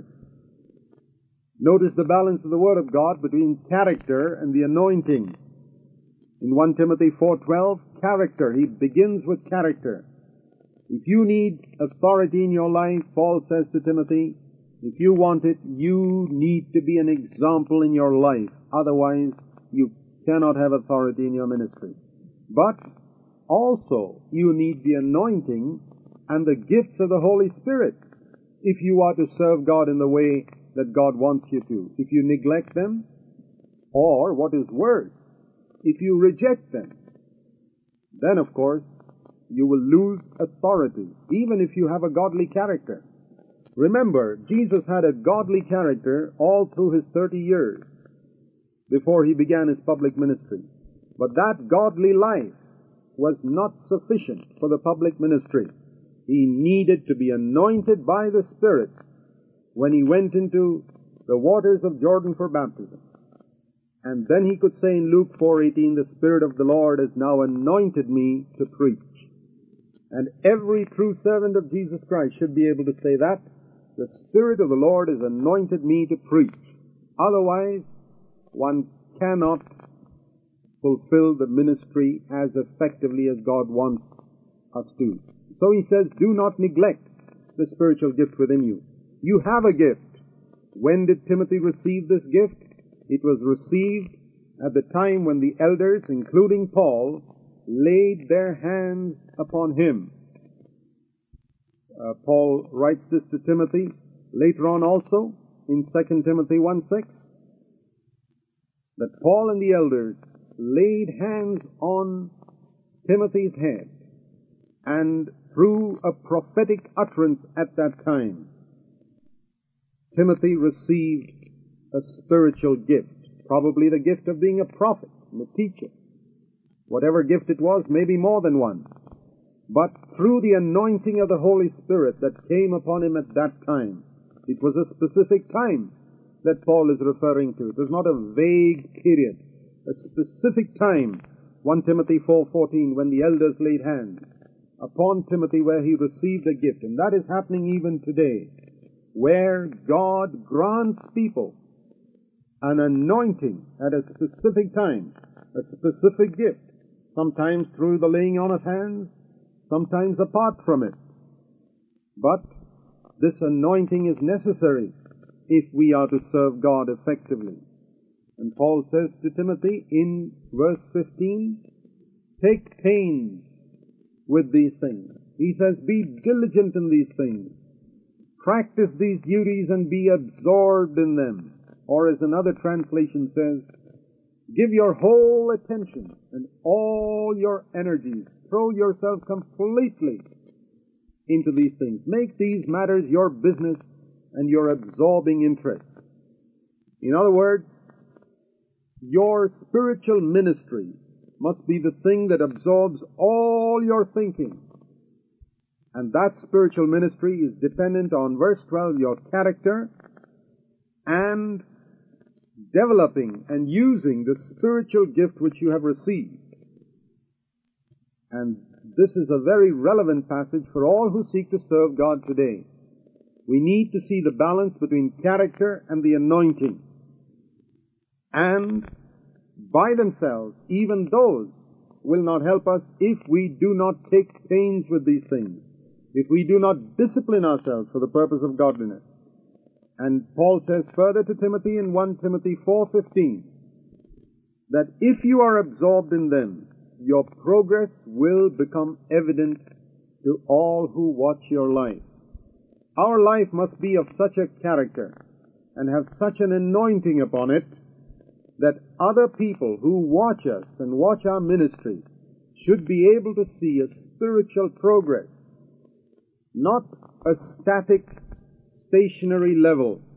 Notice the balance of the Word of God between character and the anointing. In First Timothy four twelve, character. He begins with character. If you need authority in your life, Paul says to Timothy, if you want it, you need to be an example in your life. Otherwise, you cannot have authority in your ministry. But also, you need the anointing and the gifts of the Holy Spirit if you are to serve God in the way that God wants you to. If you neglect them, or what is worse, if you reject them, then of course you will lose authority, even if you have a godly character. Remember, Jesus had a godly character all through his thirty years before he began his public ministry. But that godly life was not sufficient for the public ministry. He needed to be anointed by the Spirit when he went into the waters of Jordan for baptism. And then he could say in Luke four eighteen, the Spirit of the Lord has now anointed me to preach. And every true servant of Jesus Christ should be able to say that. The Spirit of the Lord has anointed me to preach. Otherwise, one cannot fulfill the ministry as effectively as God wants us to. So he says, do not neglect the spiritual gift within you. You have a gift. When did Timothy receive this gift? It was received at the time when the elders, including Paul, laid their hands upon him. Uh, Paul writes this to Timothy later on also in Second Timothy one six, that Paul and the elders laid hands on Timothy's head, and through a prophetic utterance at that time, Timothy received a spiritual gift, probably the gift of being a prophet and a teacher. Whatever gift it was, maybe more than one. But through the anointing of the Holy Spirit that came upon him at that time, it was a specific time that Paul is referring to. It was not a vague period. A specific time, First Timothy four fourteen, when the elders laid hands upon Timothy where he received a gift. And that is happening even today, where God grants people an anointing at a specific time, a specific gift, sometimes through the laying on of hands, sometimes apart from it. But this anointing is necessary if we are to serve God effectively. And Paul says to Timothy in verse fifteen, take pains with these things. He says, be diligent in these things. Practice these duties and be absorbed in them. Or as another translation says, give your whole attention and all your energies. Throw yourself completely into these things. Make these matters your business and your absorbing interest. In other words, your spiritual ministry must be the thing that absorbs all your thinking. And that spiritual ministry is dependent on, verse twelve, your character and developing and using the spiritual gift which you have received. And this is a very relevant passage for all who seek to serve God today. We need to see the balance between character and the anointing. And by themselves, even those will not help us if we do not take pains with these things, if we do not discipline ourselves for the purpose of godliness. And Paul says further to Timothy in First Timothy four fifteen, that if you are absorbed in them, your progress will become evident to all who watch your life. Our life must be of such a character and have such an anointing upon it that other people who watch us and watch our ministry should be able to see a spiritual progress, not a static, stationary level,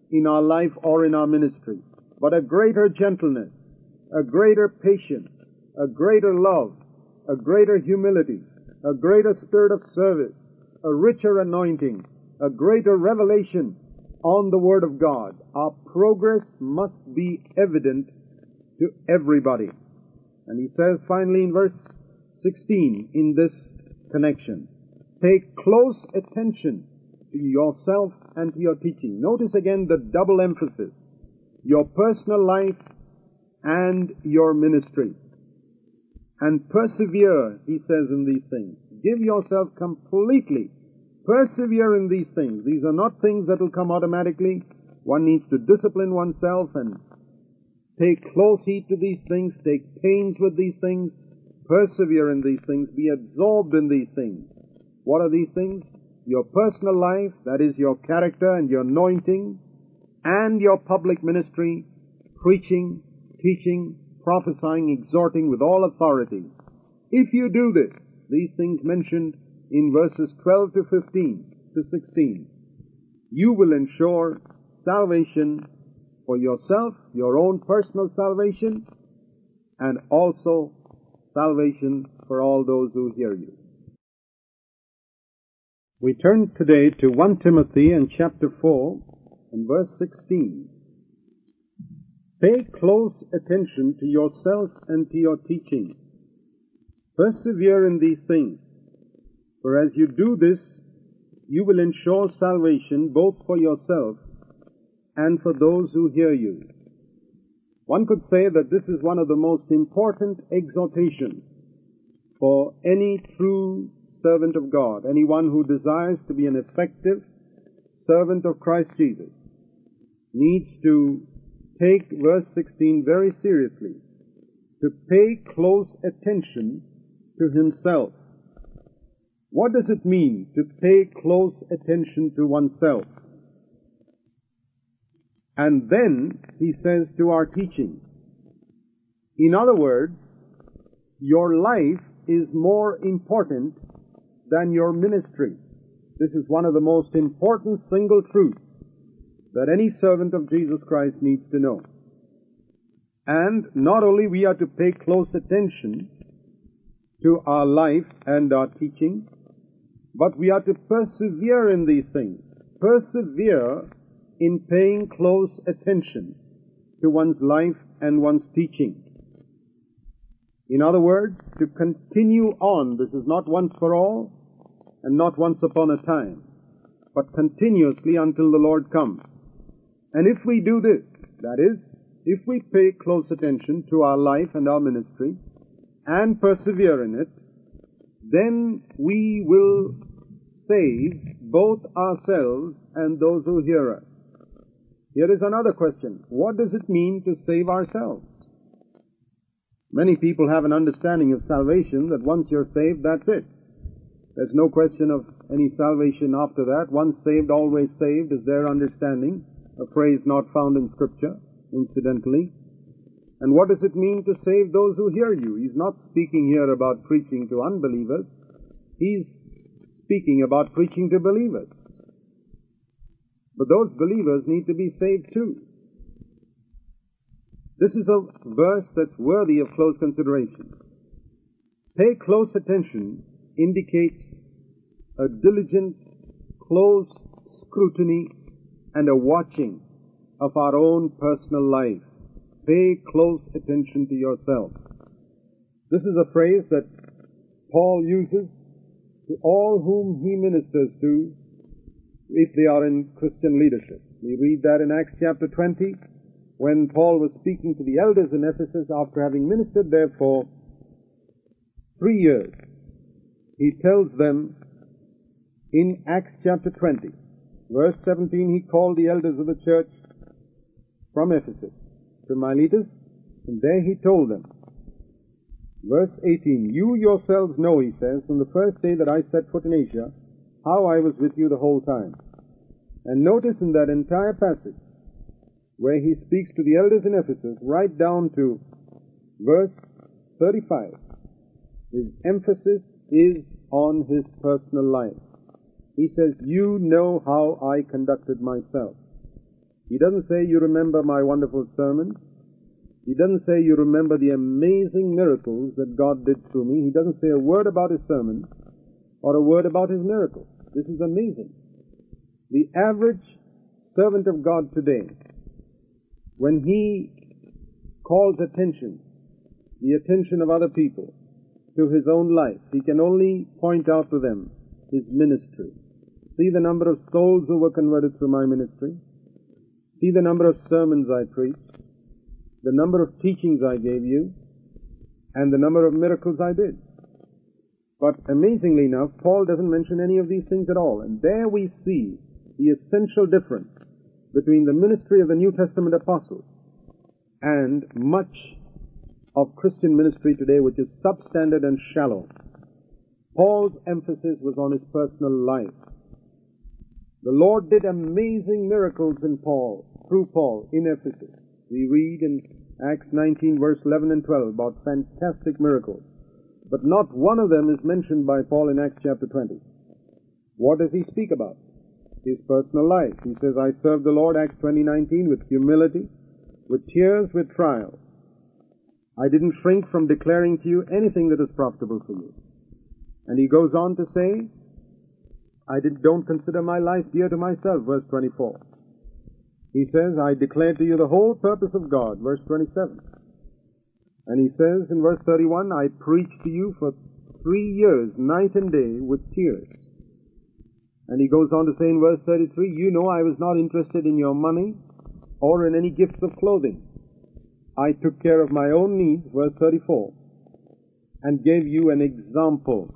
in our life or in our ministry, but a greater gentleness, a greater patience, a greater love, a greater humility, a greater spirit of service, a richer anointing, a greater revelation on the Word of God. Our progress must be evident to everybody. And he says finally in verse sixteen, in this connection, pay close attention to yourself and to your teaching. Notice again the double emphasis, your personal life and your ministry. And persevere, he says, in these things. Give yourself completely. Persevere in these things. These are not things that will come automatically. One needs to discipline oneself and take close heed to these things, take pains with these things, persevere in these things, be absorbed in these things. What are these things? Your personal life, that is your character and your anointing, and your public ministry, preaching, teaching, prophesying, exhorting with all authority. If you do this, these things mentioned in verses twelve to fifteen to sixteen, you will ensure salvation for yourself, your own personal salvation, and also salvation for all those who hear you. We turn today to First Timothy and chapter four and verse sixteen. Pay close attention to yourself and to your teaching. Persevere in these things, for as you do this, you will ensure salvation both for yourself and for those who hear you. One could say that this is one of the most important exhortations for any true servant of God, anyone who desires to be an effective servant of Christ Jesus, needs to take verse sixteen very seriously, to pay close attention to himself. What does it mean to pay close attention to oneself? And then he says to our teaching. In other words, your life is more important than your ministry. This is one of the most important single truths that any servant of Jesus Christ needs to know. And not only we are to pay close attention to our life and our teaching, but we are to persevere in these things. Persevere in paying close attention to one's life and one's teaching. In other words, to continue on. This is not once for all and not once upon a time, but continuously until the Lord comes. And if we do this, that is, if we pay close attention to our life and our ministry and persevere in it, then we will save both ourselves and those who hear us. Here is another question. What does it mean to save ourselves? Many people have an understanding of salvation that once you're saved, that's it. There's no question of any salvation after that. Once saved, always saved is their understanding, a phrase not found in Scripture, incidentally. And what does it mean to save those who hear you? He's not speaking here about preaching to unbelievers. He's speaking about preaching to believers. But those believers need to be saved too. This is a verse that's worthy of close consideration. Pay close attention indicates a diligent, close scrutiny and a watching of our own personal life. Pay close attention to yourself. This is a phrase that Paul uses to all whom he ministers to if they are in Christian leadership. We read that in Acts chapter twenty, when Paul was speaking to the elders in Ephesus after having ministered there for three years. He tells them in Acts chapter twenty, verse seventeen, he called the elders of the church from Ephesus to Miletus, and there he told them, verse eighteen, you yourselves know, he says, from the first day that I set foot in Asia, how I was with you the whole time. And notice in that entire passage, where he speaks to the elders in Ephesus, right down to verse thirty-five, his emphasis is on his personal life. He says, you know how I conducted myself. He doesn't say, you remember my wonderful sermons. He doesn't say, you remember the amazing miracles that God did through me. He doesn't say a word about his sermons or a word about his miracles. This is amazing. The average servant of God today, when he calls attention, the attention of other people, to his own life, he can only point out to them his ministry. See the number of souls who were converted through my ministry. See the number of sermons I preached, the number of teachings I gave you, and the number of miracles I did. But amazingly enough, Paul doesn't mention any of these things at all. And there we see the essential difference between the ministry of the New Testament apostles and much of Christian ministry today, which is substandard and shallow. Paul's emphasis was on his personal life. The Lord did amazing miracles in Paul, through Paul, in Ephesus. We read in Acts nineteen, verse eleven and twelve, about fantastic miracles. But not one of them is mentioned by Paul in Acts chapter twenty. What does he speak about? His personal life. He says, I served the Lord, Acts twenty nineteen, with humility, with tears, with trials. I didn't shrink from declaring to you anything that is profitable for you. And he goes on to say, I did, don't consider my life dear to myself, verse twenty-four. He says, I declared to you the whole purpose of God, verse twenty-seven. And he says in verse thirty-one, I preached to you for three years, night and day, with tears. And he goes on to say in verse thirty-three, you know I was not interested in your money or in any gifts of clothing. I took care of my own needs, verse thirty-four, and gave you an example.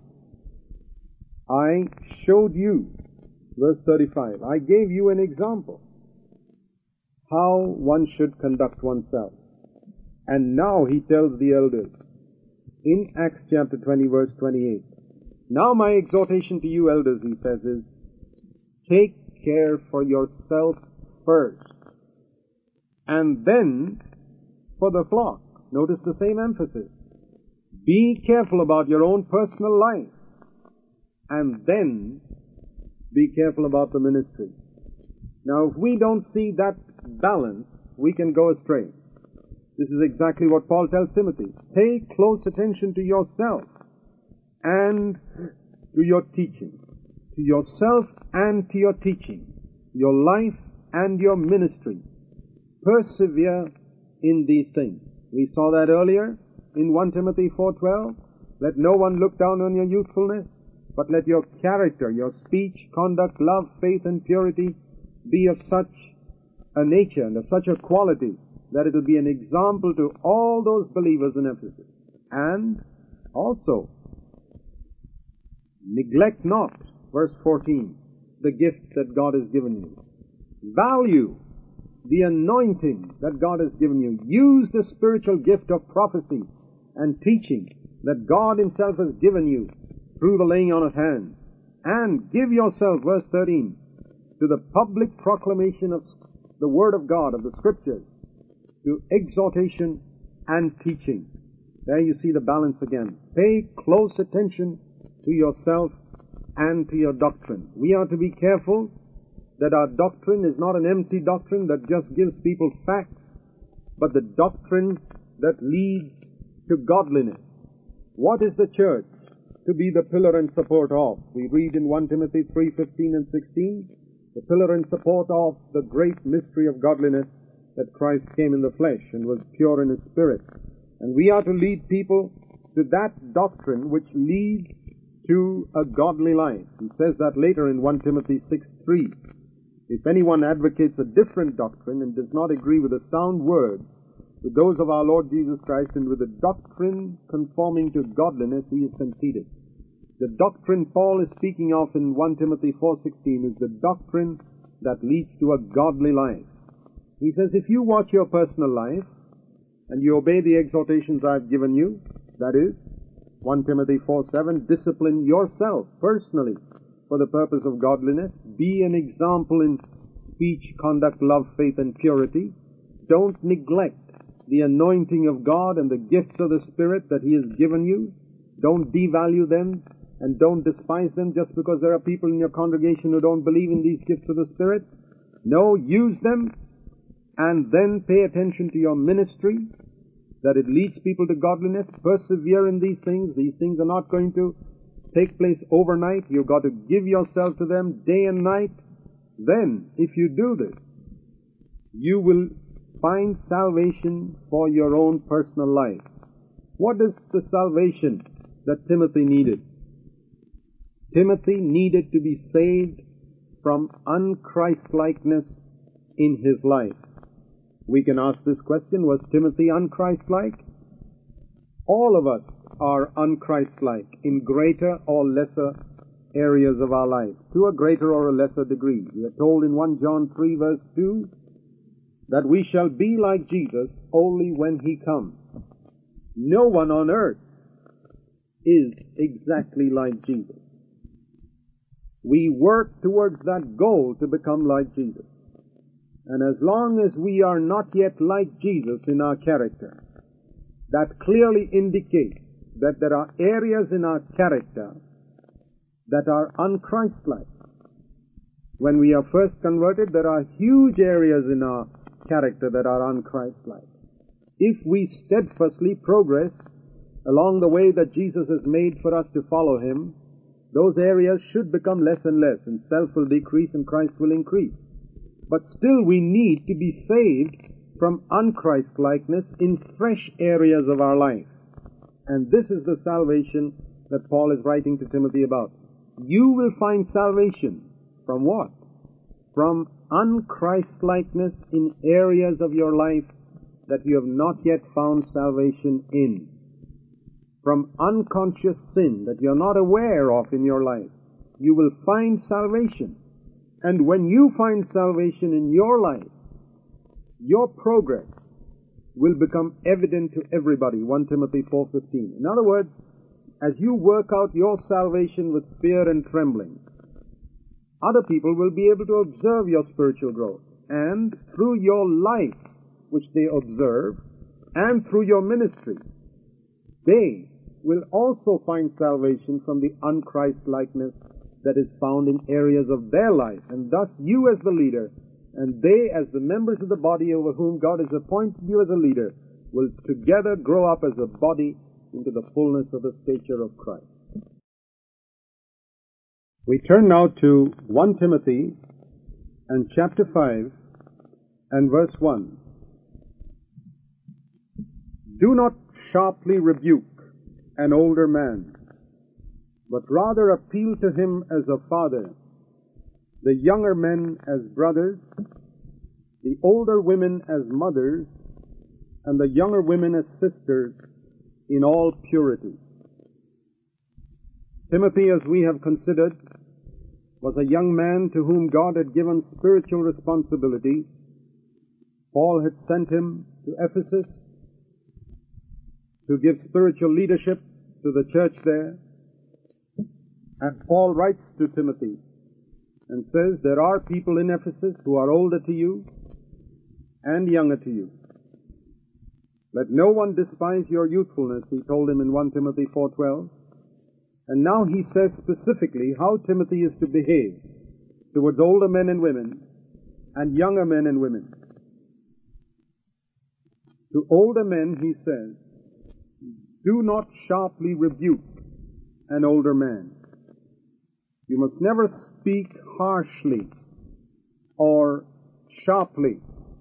I showed you, verse thirty-five, I gave you an example how one should conduct oneself. And now he tells the elders in Acts chapter twenty, verse twenty-eight, now my exhortation to you elders, he says, is take care for yourself first, and then for the flock. Notice the same emphasis. Be careful about your own personal life, and then be careful about the ministry. Now, if we don't see that balance, we can go astray. This is exactly what Paul tells Timothy. Pay close attention to yourself and to your teaching. To yourself and to your teaching. Your life and your ministry. Persevere in these things. We saw that earlier in First Timothy four twelve. Let no one look down on your youthfulness, but let your character, your speech, conduct, love, faith, and purity be of such a nature and of such a quality that it will be an example to all those believers in Ephesus. And also, neglect not, verse fourteen, the gift that God has given you. Value the anointing that God has given you. Use the spiritual gift of prophecy and teaching that God himself has given you through the laying on of hands. And give yourself, verse thirteen, to the public proclamation of the Word of God, of the Scriptures, to exhortation and teaching. There you see the balance again. Pay close attention to yourself and to your doctrine. We are to be careful that our doctrine is not an empty doctrine that just gives people facts, but the doctrine that leads to godliness. What is the church to be the pillar and support of? We read in First Timothy three fifteen and sixteen, the pillar and support of the great mystery of godliness, that Christ came in the flesh and was pure in his spirit. And we are to lead people to that doctrine which leads to a godly life. He says that later in First Timothy six three. If anyone advocates a different doctrine and does not agree with the sound words, with those of our Lord Jesus Christ, and with the doctrine conforming to godliness, he is conceited. The doctrine Paul is speaking of in First Timothy four sixteen is the doctrine that leads to a godly life. He says, if you watch your personal life and you obey the exhortations I've given you, that is, First Timothy four seven, discipline yourself personally for the purpose of godliness. Be an example in speech, conduct, love, faith, and purity. Don't neglect the anointing of God and the gifts of the Spirit that he has given you. Don't devalue them and don't despise them just because there are people in your congregation who don't believe in these gifts of the Spirit. No, use them and then pay attention to your ministry, that it leads people to godliness. Persevere in these things. These things are not going to take place overnight. You've got to give yourself to them day and night. Then, if you do this, you will find salvation for your own personal life. What is the salvation that Timothy needed? Timothy needed to be saved from unChristlikeness in his life. We can ask this question, was Timothy unChristlike? All of us are unChristlike in greater or lesser areas of our life, to a greater or a lesser degree. We are told in First John three verse two that we shall be like Jesus only when he comes. No one on earth is exactly like Jesus. We work towards that goal to become like Jesus. And as long as we are not yet like Jesus in our character, that clearly indicates that there are areas in our character that are unChristlike. When we are first converted, there are huge areas in our character that are unChristlike. If we steadfastly progress along the way that Jesus has made for us to follow him, those areas should become less and less, and self will decrease and Christ will increase. But still we need to be saved from unChristlikeness in fresh areas of our life. And this is the salvation that Paul is writing to Timothy about. You will find salvation from what? From unChristlikeness in areas of your life that you have not yet found salvation in. From unconscious sin that you're not aware of in your life, you will find salvation. And when you find salvation in your life, your progress will become evident to everybody. First Timothy four fifteen. In other words, as you work out your salvation with fear and trembling, other people will be able to observe your spiritual growth. And through your life, which they observe, and through your ministry, they will also find salvation from the unChristlikeness that is found in areas of their life. And thus you as the leader, and they as the members of the body over whom God has appointed you as a leader, will together grow up as a body into the fullness of the stature of Christ. We turn now to First Timothy and chapter five and verse one. Do not sharply rebuke an older man, but rather appeal to him as a father, the younger men as brothers, the older women as mothers, and the younger women as sisters, in all purity. Timothy, as we have considered, was a young man to whom God had given spiritual responsibility. Paul had sent him to Ephesus to give spiritual leadership to the church there. And Paul writes to Timothy and says, there are people in Ephesus who are older to you and younger to you. Let no one despise your youthfulness, he told him in First Timothy four twelve. And now he says specifically how Timothy is to behave towards older men and women and younger men and women. To older men, he says, do not sharply rebuke an older man. You must never speak harshly or sharply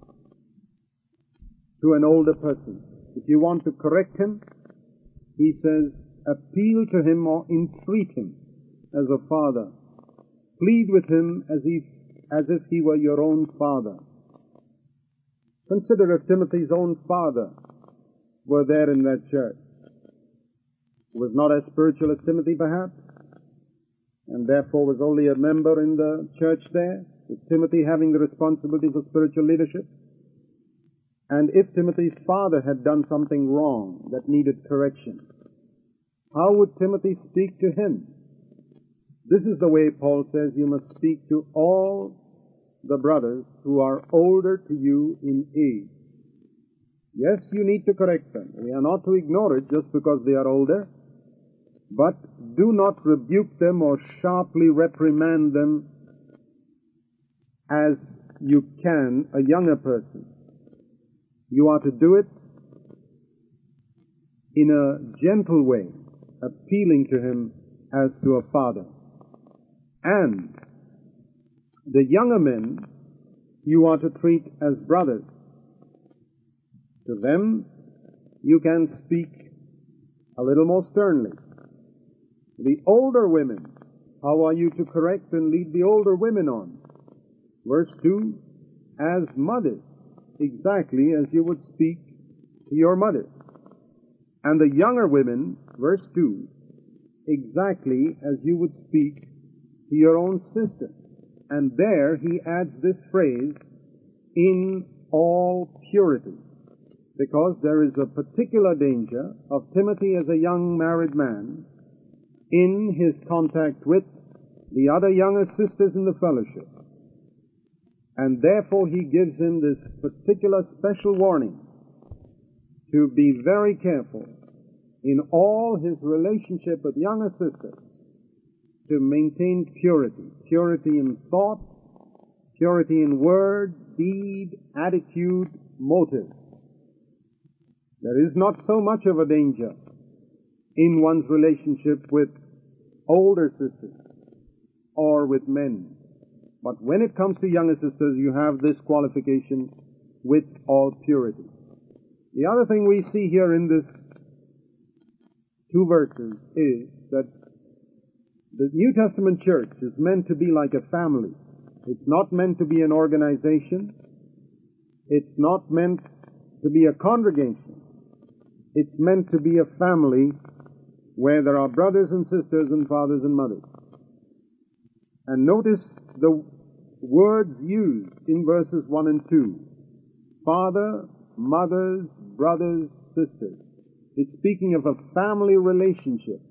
to an older person. If you want to correct him, he says, appeal to him or entreat him as a father. Plead with him as if, as if he were your own father. Consider if Timothy's own father were there in that church. He was not as spiritual as Timothy perhaps, and therefore was only a member in the church there, with Timothy having the responsibility for spiritual leadership. And if Timothy's father had done something wrong that needed correction, how would Timothy speak to him? This is the way Paul says you must speak to all the brothers who are older to you in age. Yes, you need to correct them. We are not to ignore it just because they are older, but do not rebuke them or sharply reprimand them as you can a younger person. You are to do it in a gentle way, appealing to him as to a father. And the younger men you are to treat as brothers. To them you can speak a little more sternly. The older women, how are you to correct and lead the older women on? Verse two, as mothers, exactly as you would speak to your mother. And the younger women, verse two, exactly as you would speak to your own sister. And there he adds this phrase, in all purity, because there is a particular danger of Timothy as a young married man in his contact with the other younger sisters in the fellowship. And therefore he gives him this particular special warning to be very careful in all his relationship with younger sisters to maintain purity. Purity in thought, purity in word, deed, attitude, motive. There is not so much of a danger in one's relationship with older sisters or with men. But when it comes to younger sisters, you have this qualification, with all purity. The other thing we see here in this two verses is that the New Testament church is meant to be like a family. It's not meant to be an organization. It's not meant to be a congregation. It's meant to be a family where there are brothers and sisters and fathers and mothers. And notice the words used in verses one and two. Father, mothers, brothers, sisters. It's speaking of a family relationship.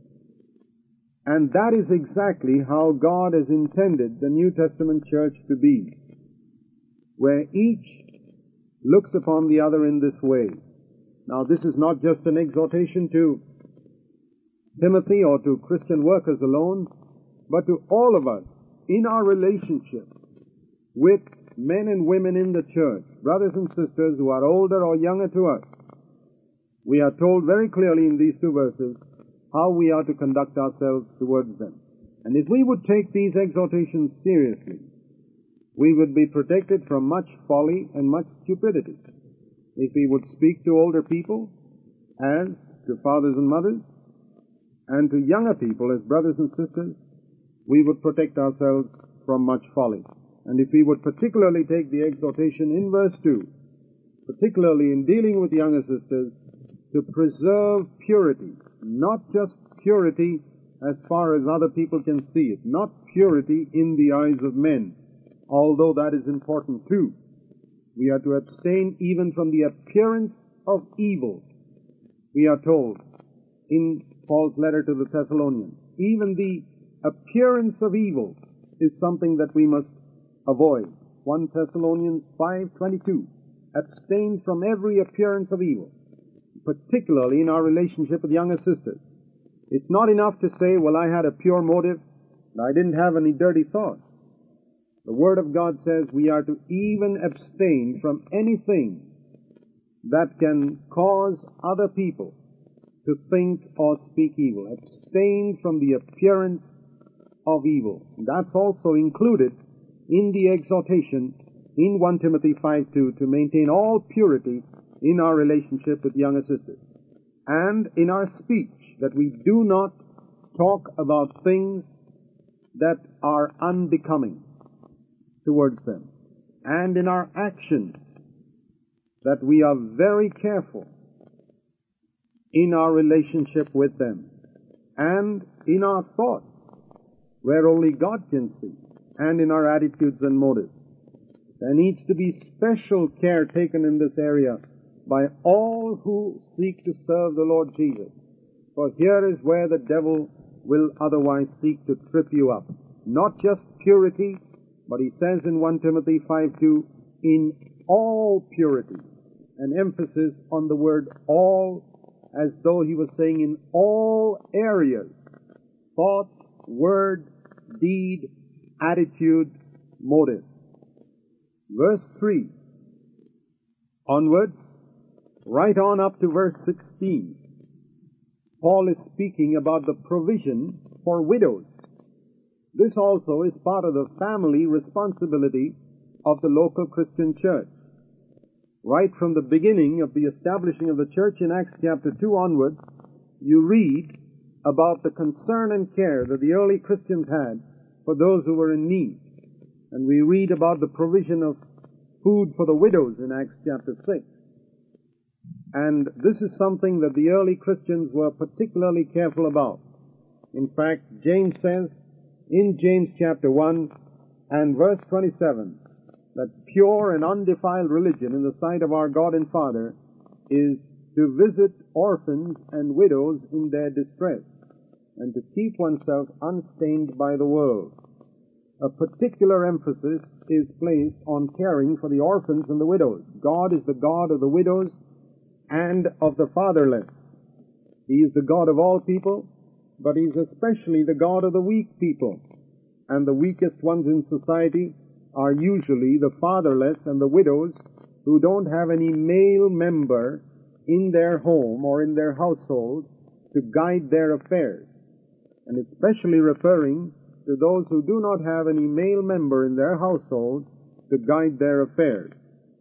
And that is exactly how God has intended the New Testament church to be, where each looks upon the other in this way. Now, this is not just an exhortation to Timothy or to Christian workers alone, but to all of us in our relationship with men and women in the church, brothers and sisters who are older or younger to us. We are told very clearly in these two verses how we are to conduct ourselves towards them. And if we would take these exhortations seriously, we would be protected from much folly and much stupidity. If we would speak to older people as to fathers and mothers, and to younger people as brothers and sisters, we would protect ourselves from much folly. And if we would particularly take the exhortation in verse two, particularly in dealing with younger sisters, to preserve purity, not just purity as far as other people can see it, not purity in the eyes of men, although that is important too. We are to abstain even from the appearance of evil. We are told in Paul's letter to the Thessalonians, even the appearance of evil is something that we must avoid. First Thessalonians five twenty-two, abstain from every appearance of evil, particularly in our relationship with younger sisters. It's not enough to say, well, I had a pure motive, and I didn't have any dirty thoughts. The Word of God says we are to even abstain from anything that can cause other people to think or speak evil. Abstain from the appearance of evil. That's also included in the exhortation in First Timothy five two to maintain all purity in our relationship with younger sisters. And in our speech, that we do not talk about things that are unbecoming towards them. And in our actions, that we are very careful in our relationship with them. And in our thoughts, where only God can see, and in our attitudes and motives. There needs to be special care taken in this area by all who seek to serve the Lord Jesus. For here is where the devil will otherwise seek to trip you up. Not just purity, but he says in First Timothy five two, in all purity. An emphasis on the word all, as though he was saying in all areas. Thought, word, deed, attitude, motive. Verse three onwards, right on up to verse sixteen, Paul is speaking about the provision for widows. This also is part of the family responsibility of the local Christian church. Right from the beginning of the establishing of the church in Acts chapter two onwards, you read about the concern and care that the early Christians had for those who were in need. And we read about the provision of food for the widows in Acts chapter six. And this is something that the early Christians were particularly careful about. In fact, James says in James chapter one and verse twenty-seven that pure and undefiled religion in the sight of our God and Father is to visit orphans and widows in their distress, and to keep oneself unstained by the world. A particular emphasis is placed on caring for the orphans and the widows. God is the God of the widows and of the fatherless. He is the God of all people, but He is especially the God of the weak people. And the weakest ones in society are usually the fatherless and the widows who don't have any male member in their home or in their household to guide their affairs. And especially referring to those who do not have any male member in their household to guide their affairs.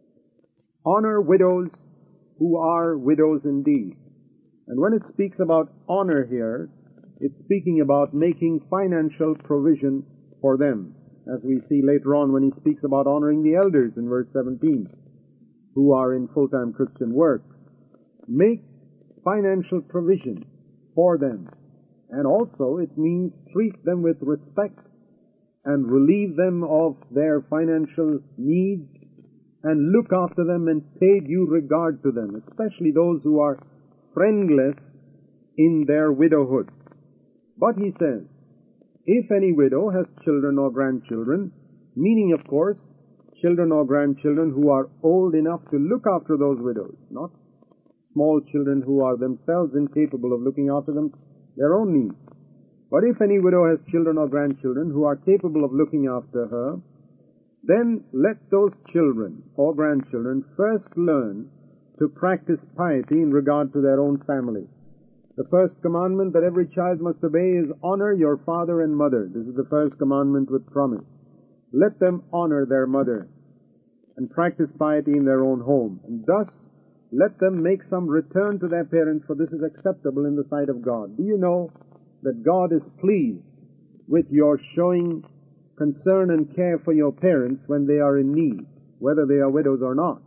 Honor widows who are widows indeed. And when it speaks about honor here, it's speaking about making financial provision for them, as we see later on when he speaks about honoring the elders in verse seventeen, who are in full-time Christian work. Make financial provision for them. And also it means treat them with respect and relieve them of their financial needs and look after them and pay due regard to them, especially those who are friendless in their widowhood. But he says, if any widow has children or grandchildren, meaning, of course, children or grandchildren who are old enough to look after those widows, not small children who are themselves incapable of looking after them, their own needs. But if any widow has children or grandchildren who are capable of looking after her, then let those children or grandchildren first learn to practice piety in regard to their own family. The first commandment that every child must obey is honor your father and mother. This is the first commandment with promise. Let them honor their mother and practice piety in their own home. And thus, let them make some return to their parents, for this is acceptable in the sight of God. Do you know that God is pleased with your showing concern and care for your parents when they are in need, whether they are widows or not?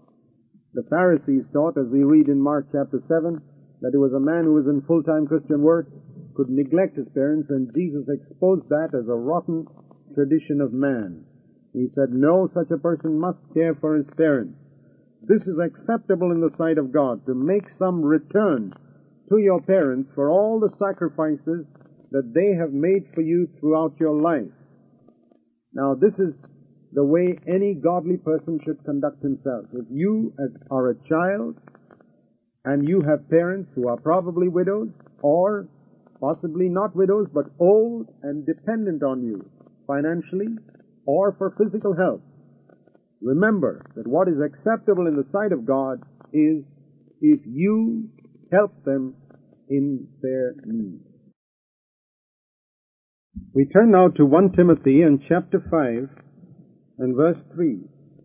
The Pharisees taught, as we read in Mark chapter seven, that it was a man who was in full-time Christian work could neglect his parents, and Jesus exposed that as a rotten tradition of man. He said, no, such a person must care for his parents. This is acceptable in the sight of God, to make some return to your parents for all the sacrifices that they have made for you throughout your life. Now, this is the way any godly person should conduct himself. If you are a child and you have parents who are probably widows or possibly not widows but old and dependent on you financially or for physical help, remember that what is acceptable in the sight of God is if you help them in their need. We turn now to First Timothy and chapter five and verse three.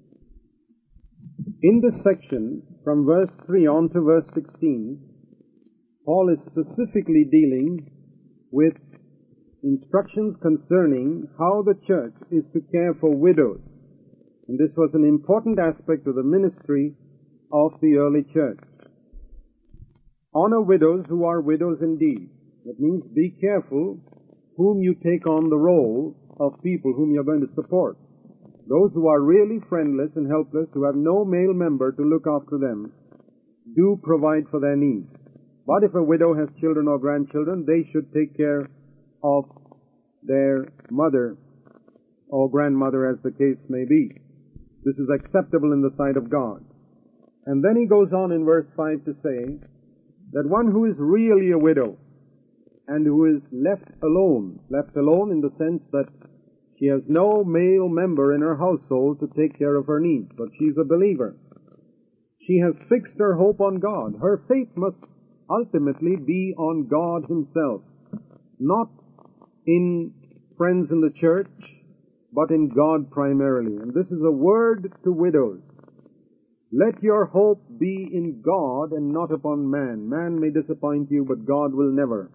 In this section, from verse three on to verse sixteen, Paul is specifically dealing with instructions concerning how the church is to care for widows. And this was an important aspect of the ministry of the early church. Honor widows who are widows indeed. That means be careful whom you take on the role of people whom you're going to support. Those who are really friendless and helpless, who have no male member to look after them, do provide for their needs. But if a widow has children or grandchildren, they should take care of their mother or grandmother, as the case may be. This is acceptable in the sight of God. And then he goes on in verse five to say that one who is really a widow and who is left alone, left alone in the sense that she has no male member in her household to take care of her needs, but she's a believer. She has fixed her hope on God. Her faith must ultimately be on God Himself, not in friends in the church, but in God primarily. And this is a word to widows. Let your hope be in God and not upon man. Man may disappoint you, but God will never.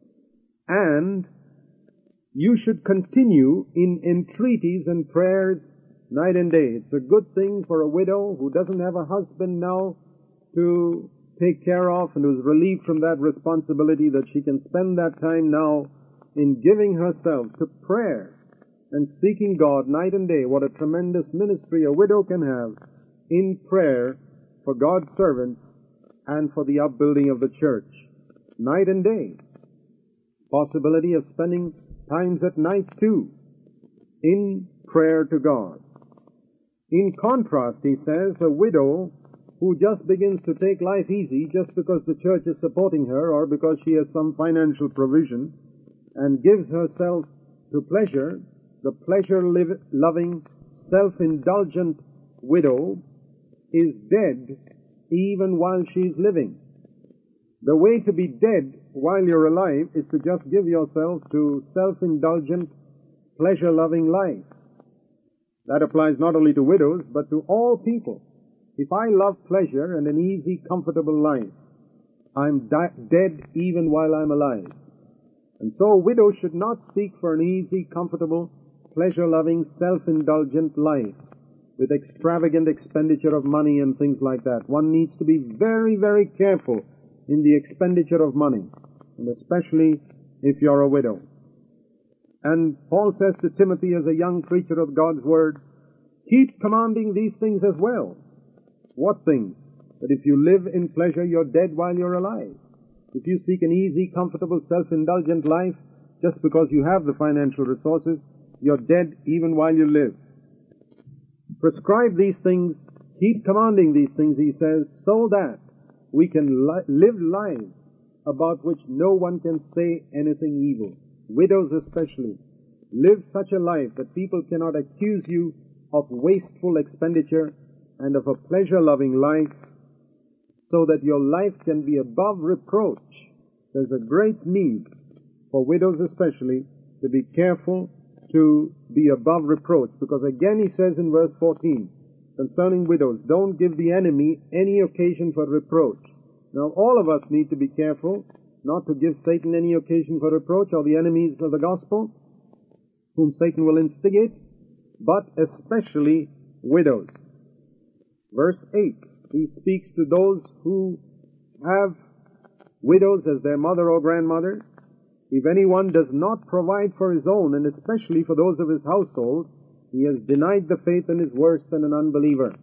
And you should continue in entreaties and prayers night and day. It's a good thing for a widow who doesn't have a husband now to take care of and who's relieved from that responsibility, that she can spend that time now in giving herself to prayer and seeking God night and day. What a tremendous ministry a widow can have in prayer for God's servants and for the upbuilding of the church. Night and day. Possibility of spending times at night too in prayer to God. In contrast, he says, a widow who just begins to take life easy just because the church is supporting her or because she has some financial provision and gives herself to pleasure, the pleasure-loving, self-indulgent widow is dead even while she's living. The way to be dead while you're alive is to just give yourself to self-indulgent, pleasure-loving life. That applies not only to widows, but to all people. If I love pleasure and an easy, comfortable life, I'm di- dead even while I'm alive. And so a widow should not seek for an easy, comfortable, pleasure-loving, self-indulgent life with extravagant expenditure of money and things like that. One needs to be very, very careful in the expenditure of money, and especially if you're a widow. And Paul says to Timothy as a young preacher of God's Word, keep commanding these things as well. What things? That if you live in pleasure, you're dead while you're alive. If you seek an easy, comfortable, self-indulgent life just because you have the financial resources, you're dead even while you live. Prescribe these things, keep commanding these things, he says, so that we can li- live lives about which no one can say anything evil. Widows especially, live such a life that people cannot accuse you of wasteful expenditure and of a pleasure-loving life, so that your life can be above reproach. There's a great need for widows especially to be careful to be above reproach, because again he says in verse fourteen concerning widows, don't give the enemy any occasion for reproach. Now all of us need to be careful not to give Satan any occasion for reproach, or the enemies of the gospel whom Satan will instigate, but especially widows. Verse eight, he speaks to those who have widows as their mother or grandmother. If anyone does not provide for his own, and especially for those of his household, he has denied the faith and is worse than an unbeliever.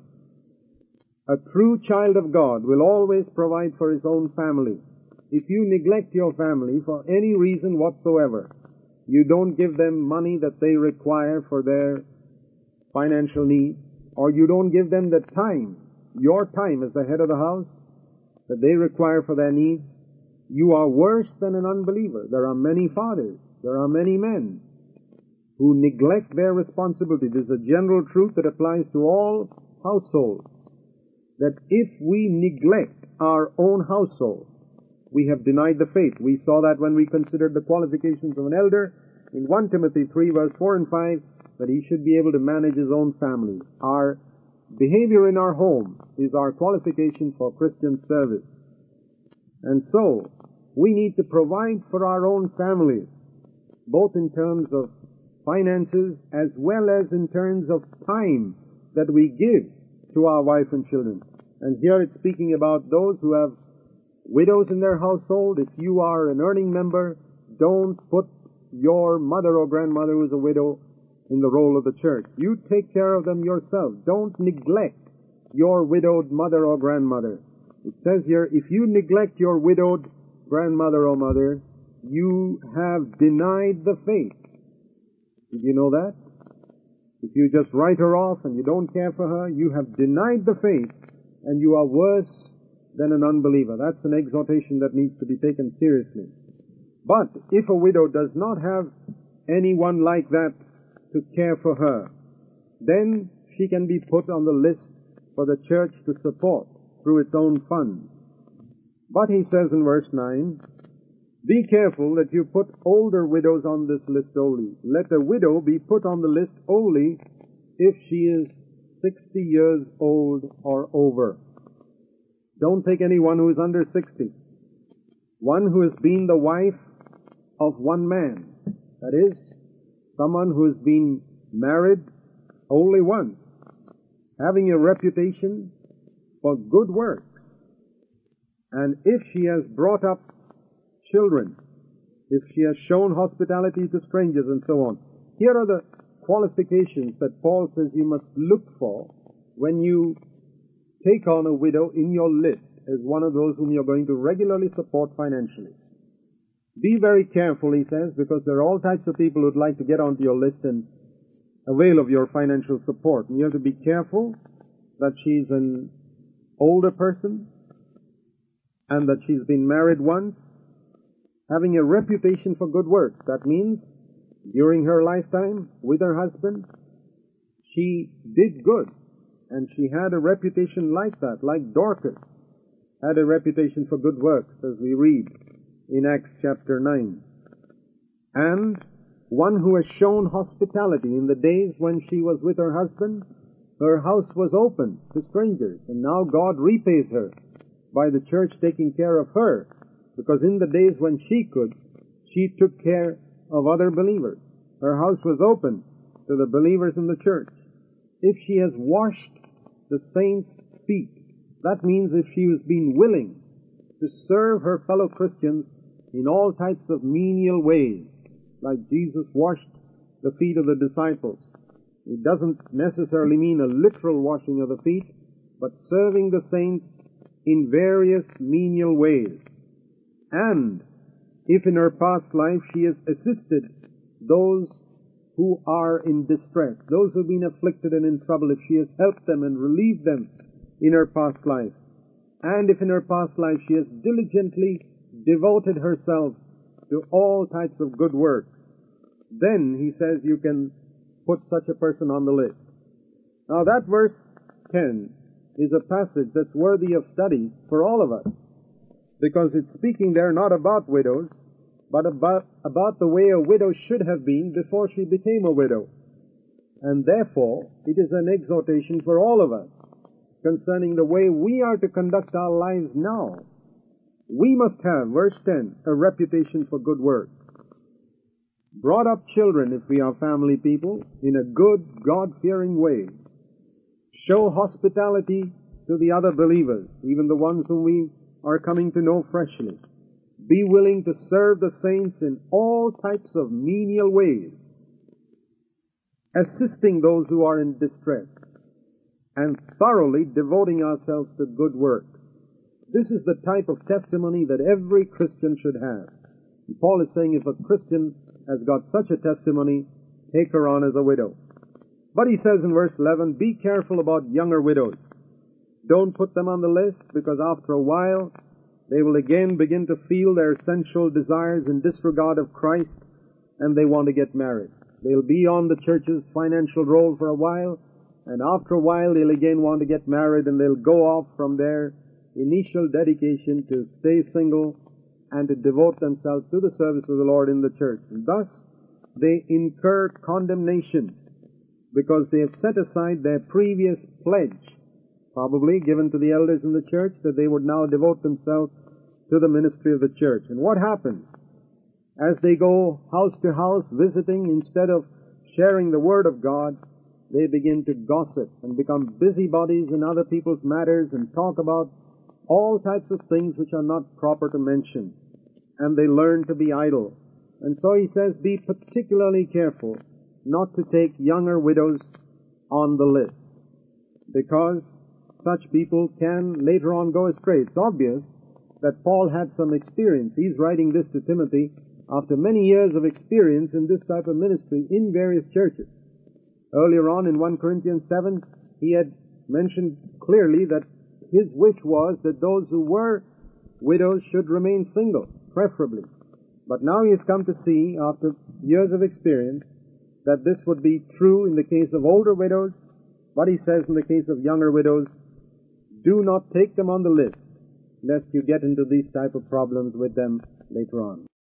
A true child of God will always provide for his own family. If you neglect your family for any reason whatsoever, you don't give them money that they require for their financial needs, or you don't give them the time, your time as the head of the house, that they require for their needs, you are worse than an unbeliever. There are many fathers, there are many men who neglect their responsibility. This is a general truth that applies to all households, that if we neglect our own household, we have denied the faith. We saw that when we considered the qualifications of an elder in First Timothy three, verse four and five, that he should be able to manage his own family. Our behavior in our home is our qualification for Christian service. And so, we need to provide for our own families, both in terms of finances as well as in terms of time that we give to our wife and children. And here it's speaking about those who have widows in their household. If you are an earning member, don't put your mother or grandmother who is a widow in the role of the church. You take care of them yourself. Don't neglect your widowed mother or grandmother. It says here, if you neglect your widowed grandmother or mother, you have denied the faith. Did you know that? If you just write her off and you don't care for her, you have denied the faith, and you are worse than an unbeliever. That's an exhortation that needs to be taken seriously. But if a widow does not have anyone like that to care for her, then she can be put on the list for the church to support. through its own funds. But he says in verse nine, be careful that you put older widows on this list only. Let a widow be put on the list only if she is sixty years old or over. Don't take anyone who is under sixty. One who has been the wife of one man. That is, someone who has been married only once, having a reputation for good works. And if she has brought up children, if she has shown hospitality to strangers and so on. Here are the qualifications that Paul says you must look for when you take on a widow in your list as one of those whom you're going to regularly support financially. Be very careful, he says, because there are all types of people who'd like to get onto your list and avail of your financial support. And you have to be careful that she's an older person and that she's been married once, having a reputation for good works. That means during her lifetime with her husband, she did good, and she had a reputation like that, like Dorcas had a reputation for good works, as we read in Acts chapter nine. And one who has shown hospitality in the days when she was with her husband, her house was open to strangers, and now God repays her by the church taking care of her, because in the days when she could, she took care of other believers. Her house was open to the believers in the church. If she has washed the saints' feet, that means if she has been willing to serve her fellow Christians in all types of menial ways, like Jesus washed the feet of the disciples. It doesn't necessarily mean a literal washing of the feet, but serving the saints in various menial ways. And if in her past life she has assisted those who are in distress, those who have been afflicted and in trouble, if she has helped them and relieved them in her past life, and if in her past life she has diligently devoted herself to all types of good works, then, he says, you can put such a person on the list. Now that verse ten is a passage that's worthy of study for all of us, because it's speaking there not about widows, but about, about the way a widow should have been before she became a widow. And therefore, it is an exhortation for all of us concerning the way we are to conduct our lives now. We must have, verse ten, a reputation for good works. Brought up children, if we are family people, in a good, God-fearing way. Show hospitality to the other believers, even the ones whom we are coming to know freshly. Be willing to serve the saints in all types of menial ways, assisting those who are in distress, and thoroughly devoting ourselves to good works. This is the type of testimony that every Christian should have. And Paul is saying if a Christian has got such a testimony, take her on as a widow. But he says in verse eleven, be careful about younger widows. Don't put them on the list, because after a while they will again begin to feel their sensual desires in disregard of Christ, and they want to get married. They'll be on the church's financial roll for a while, and after a while they'll again want to get married, and they'll go off from their initial dedication to stay single and to devote themselves to the service of the Lord in the church. And thus they incur condemnation, because they have set aside their previous pledge, probably given to the elders in the church, that they would now devote themselves to the ministry of the church. And what happens? As they go house to house visiting, instead of sharing the Word of God, they begin to gossip and become busybodies in other people's matters and talk about all types of things which are not proper to mention. And they learn to be idle. And so he says, be particularly careful not to take younger widows on the list, because such people can later on go astray. It's obvious that Paul had some experience. He's writing this to Timothy after many years of experience in this type of ministry in various churches. Earlier on in First Corinthians seven, he had mentioned clearly that his wish was that those who were widows should remain single, preferably. But now he has come to see, after years of experience, that this would be true in the case of older widows, but he says in the case of younger widows, do not take them on the list, lest you get into these type of problems with them later on.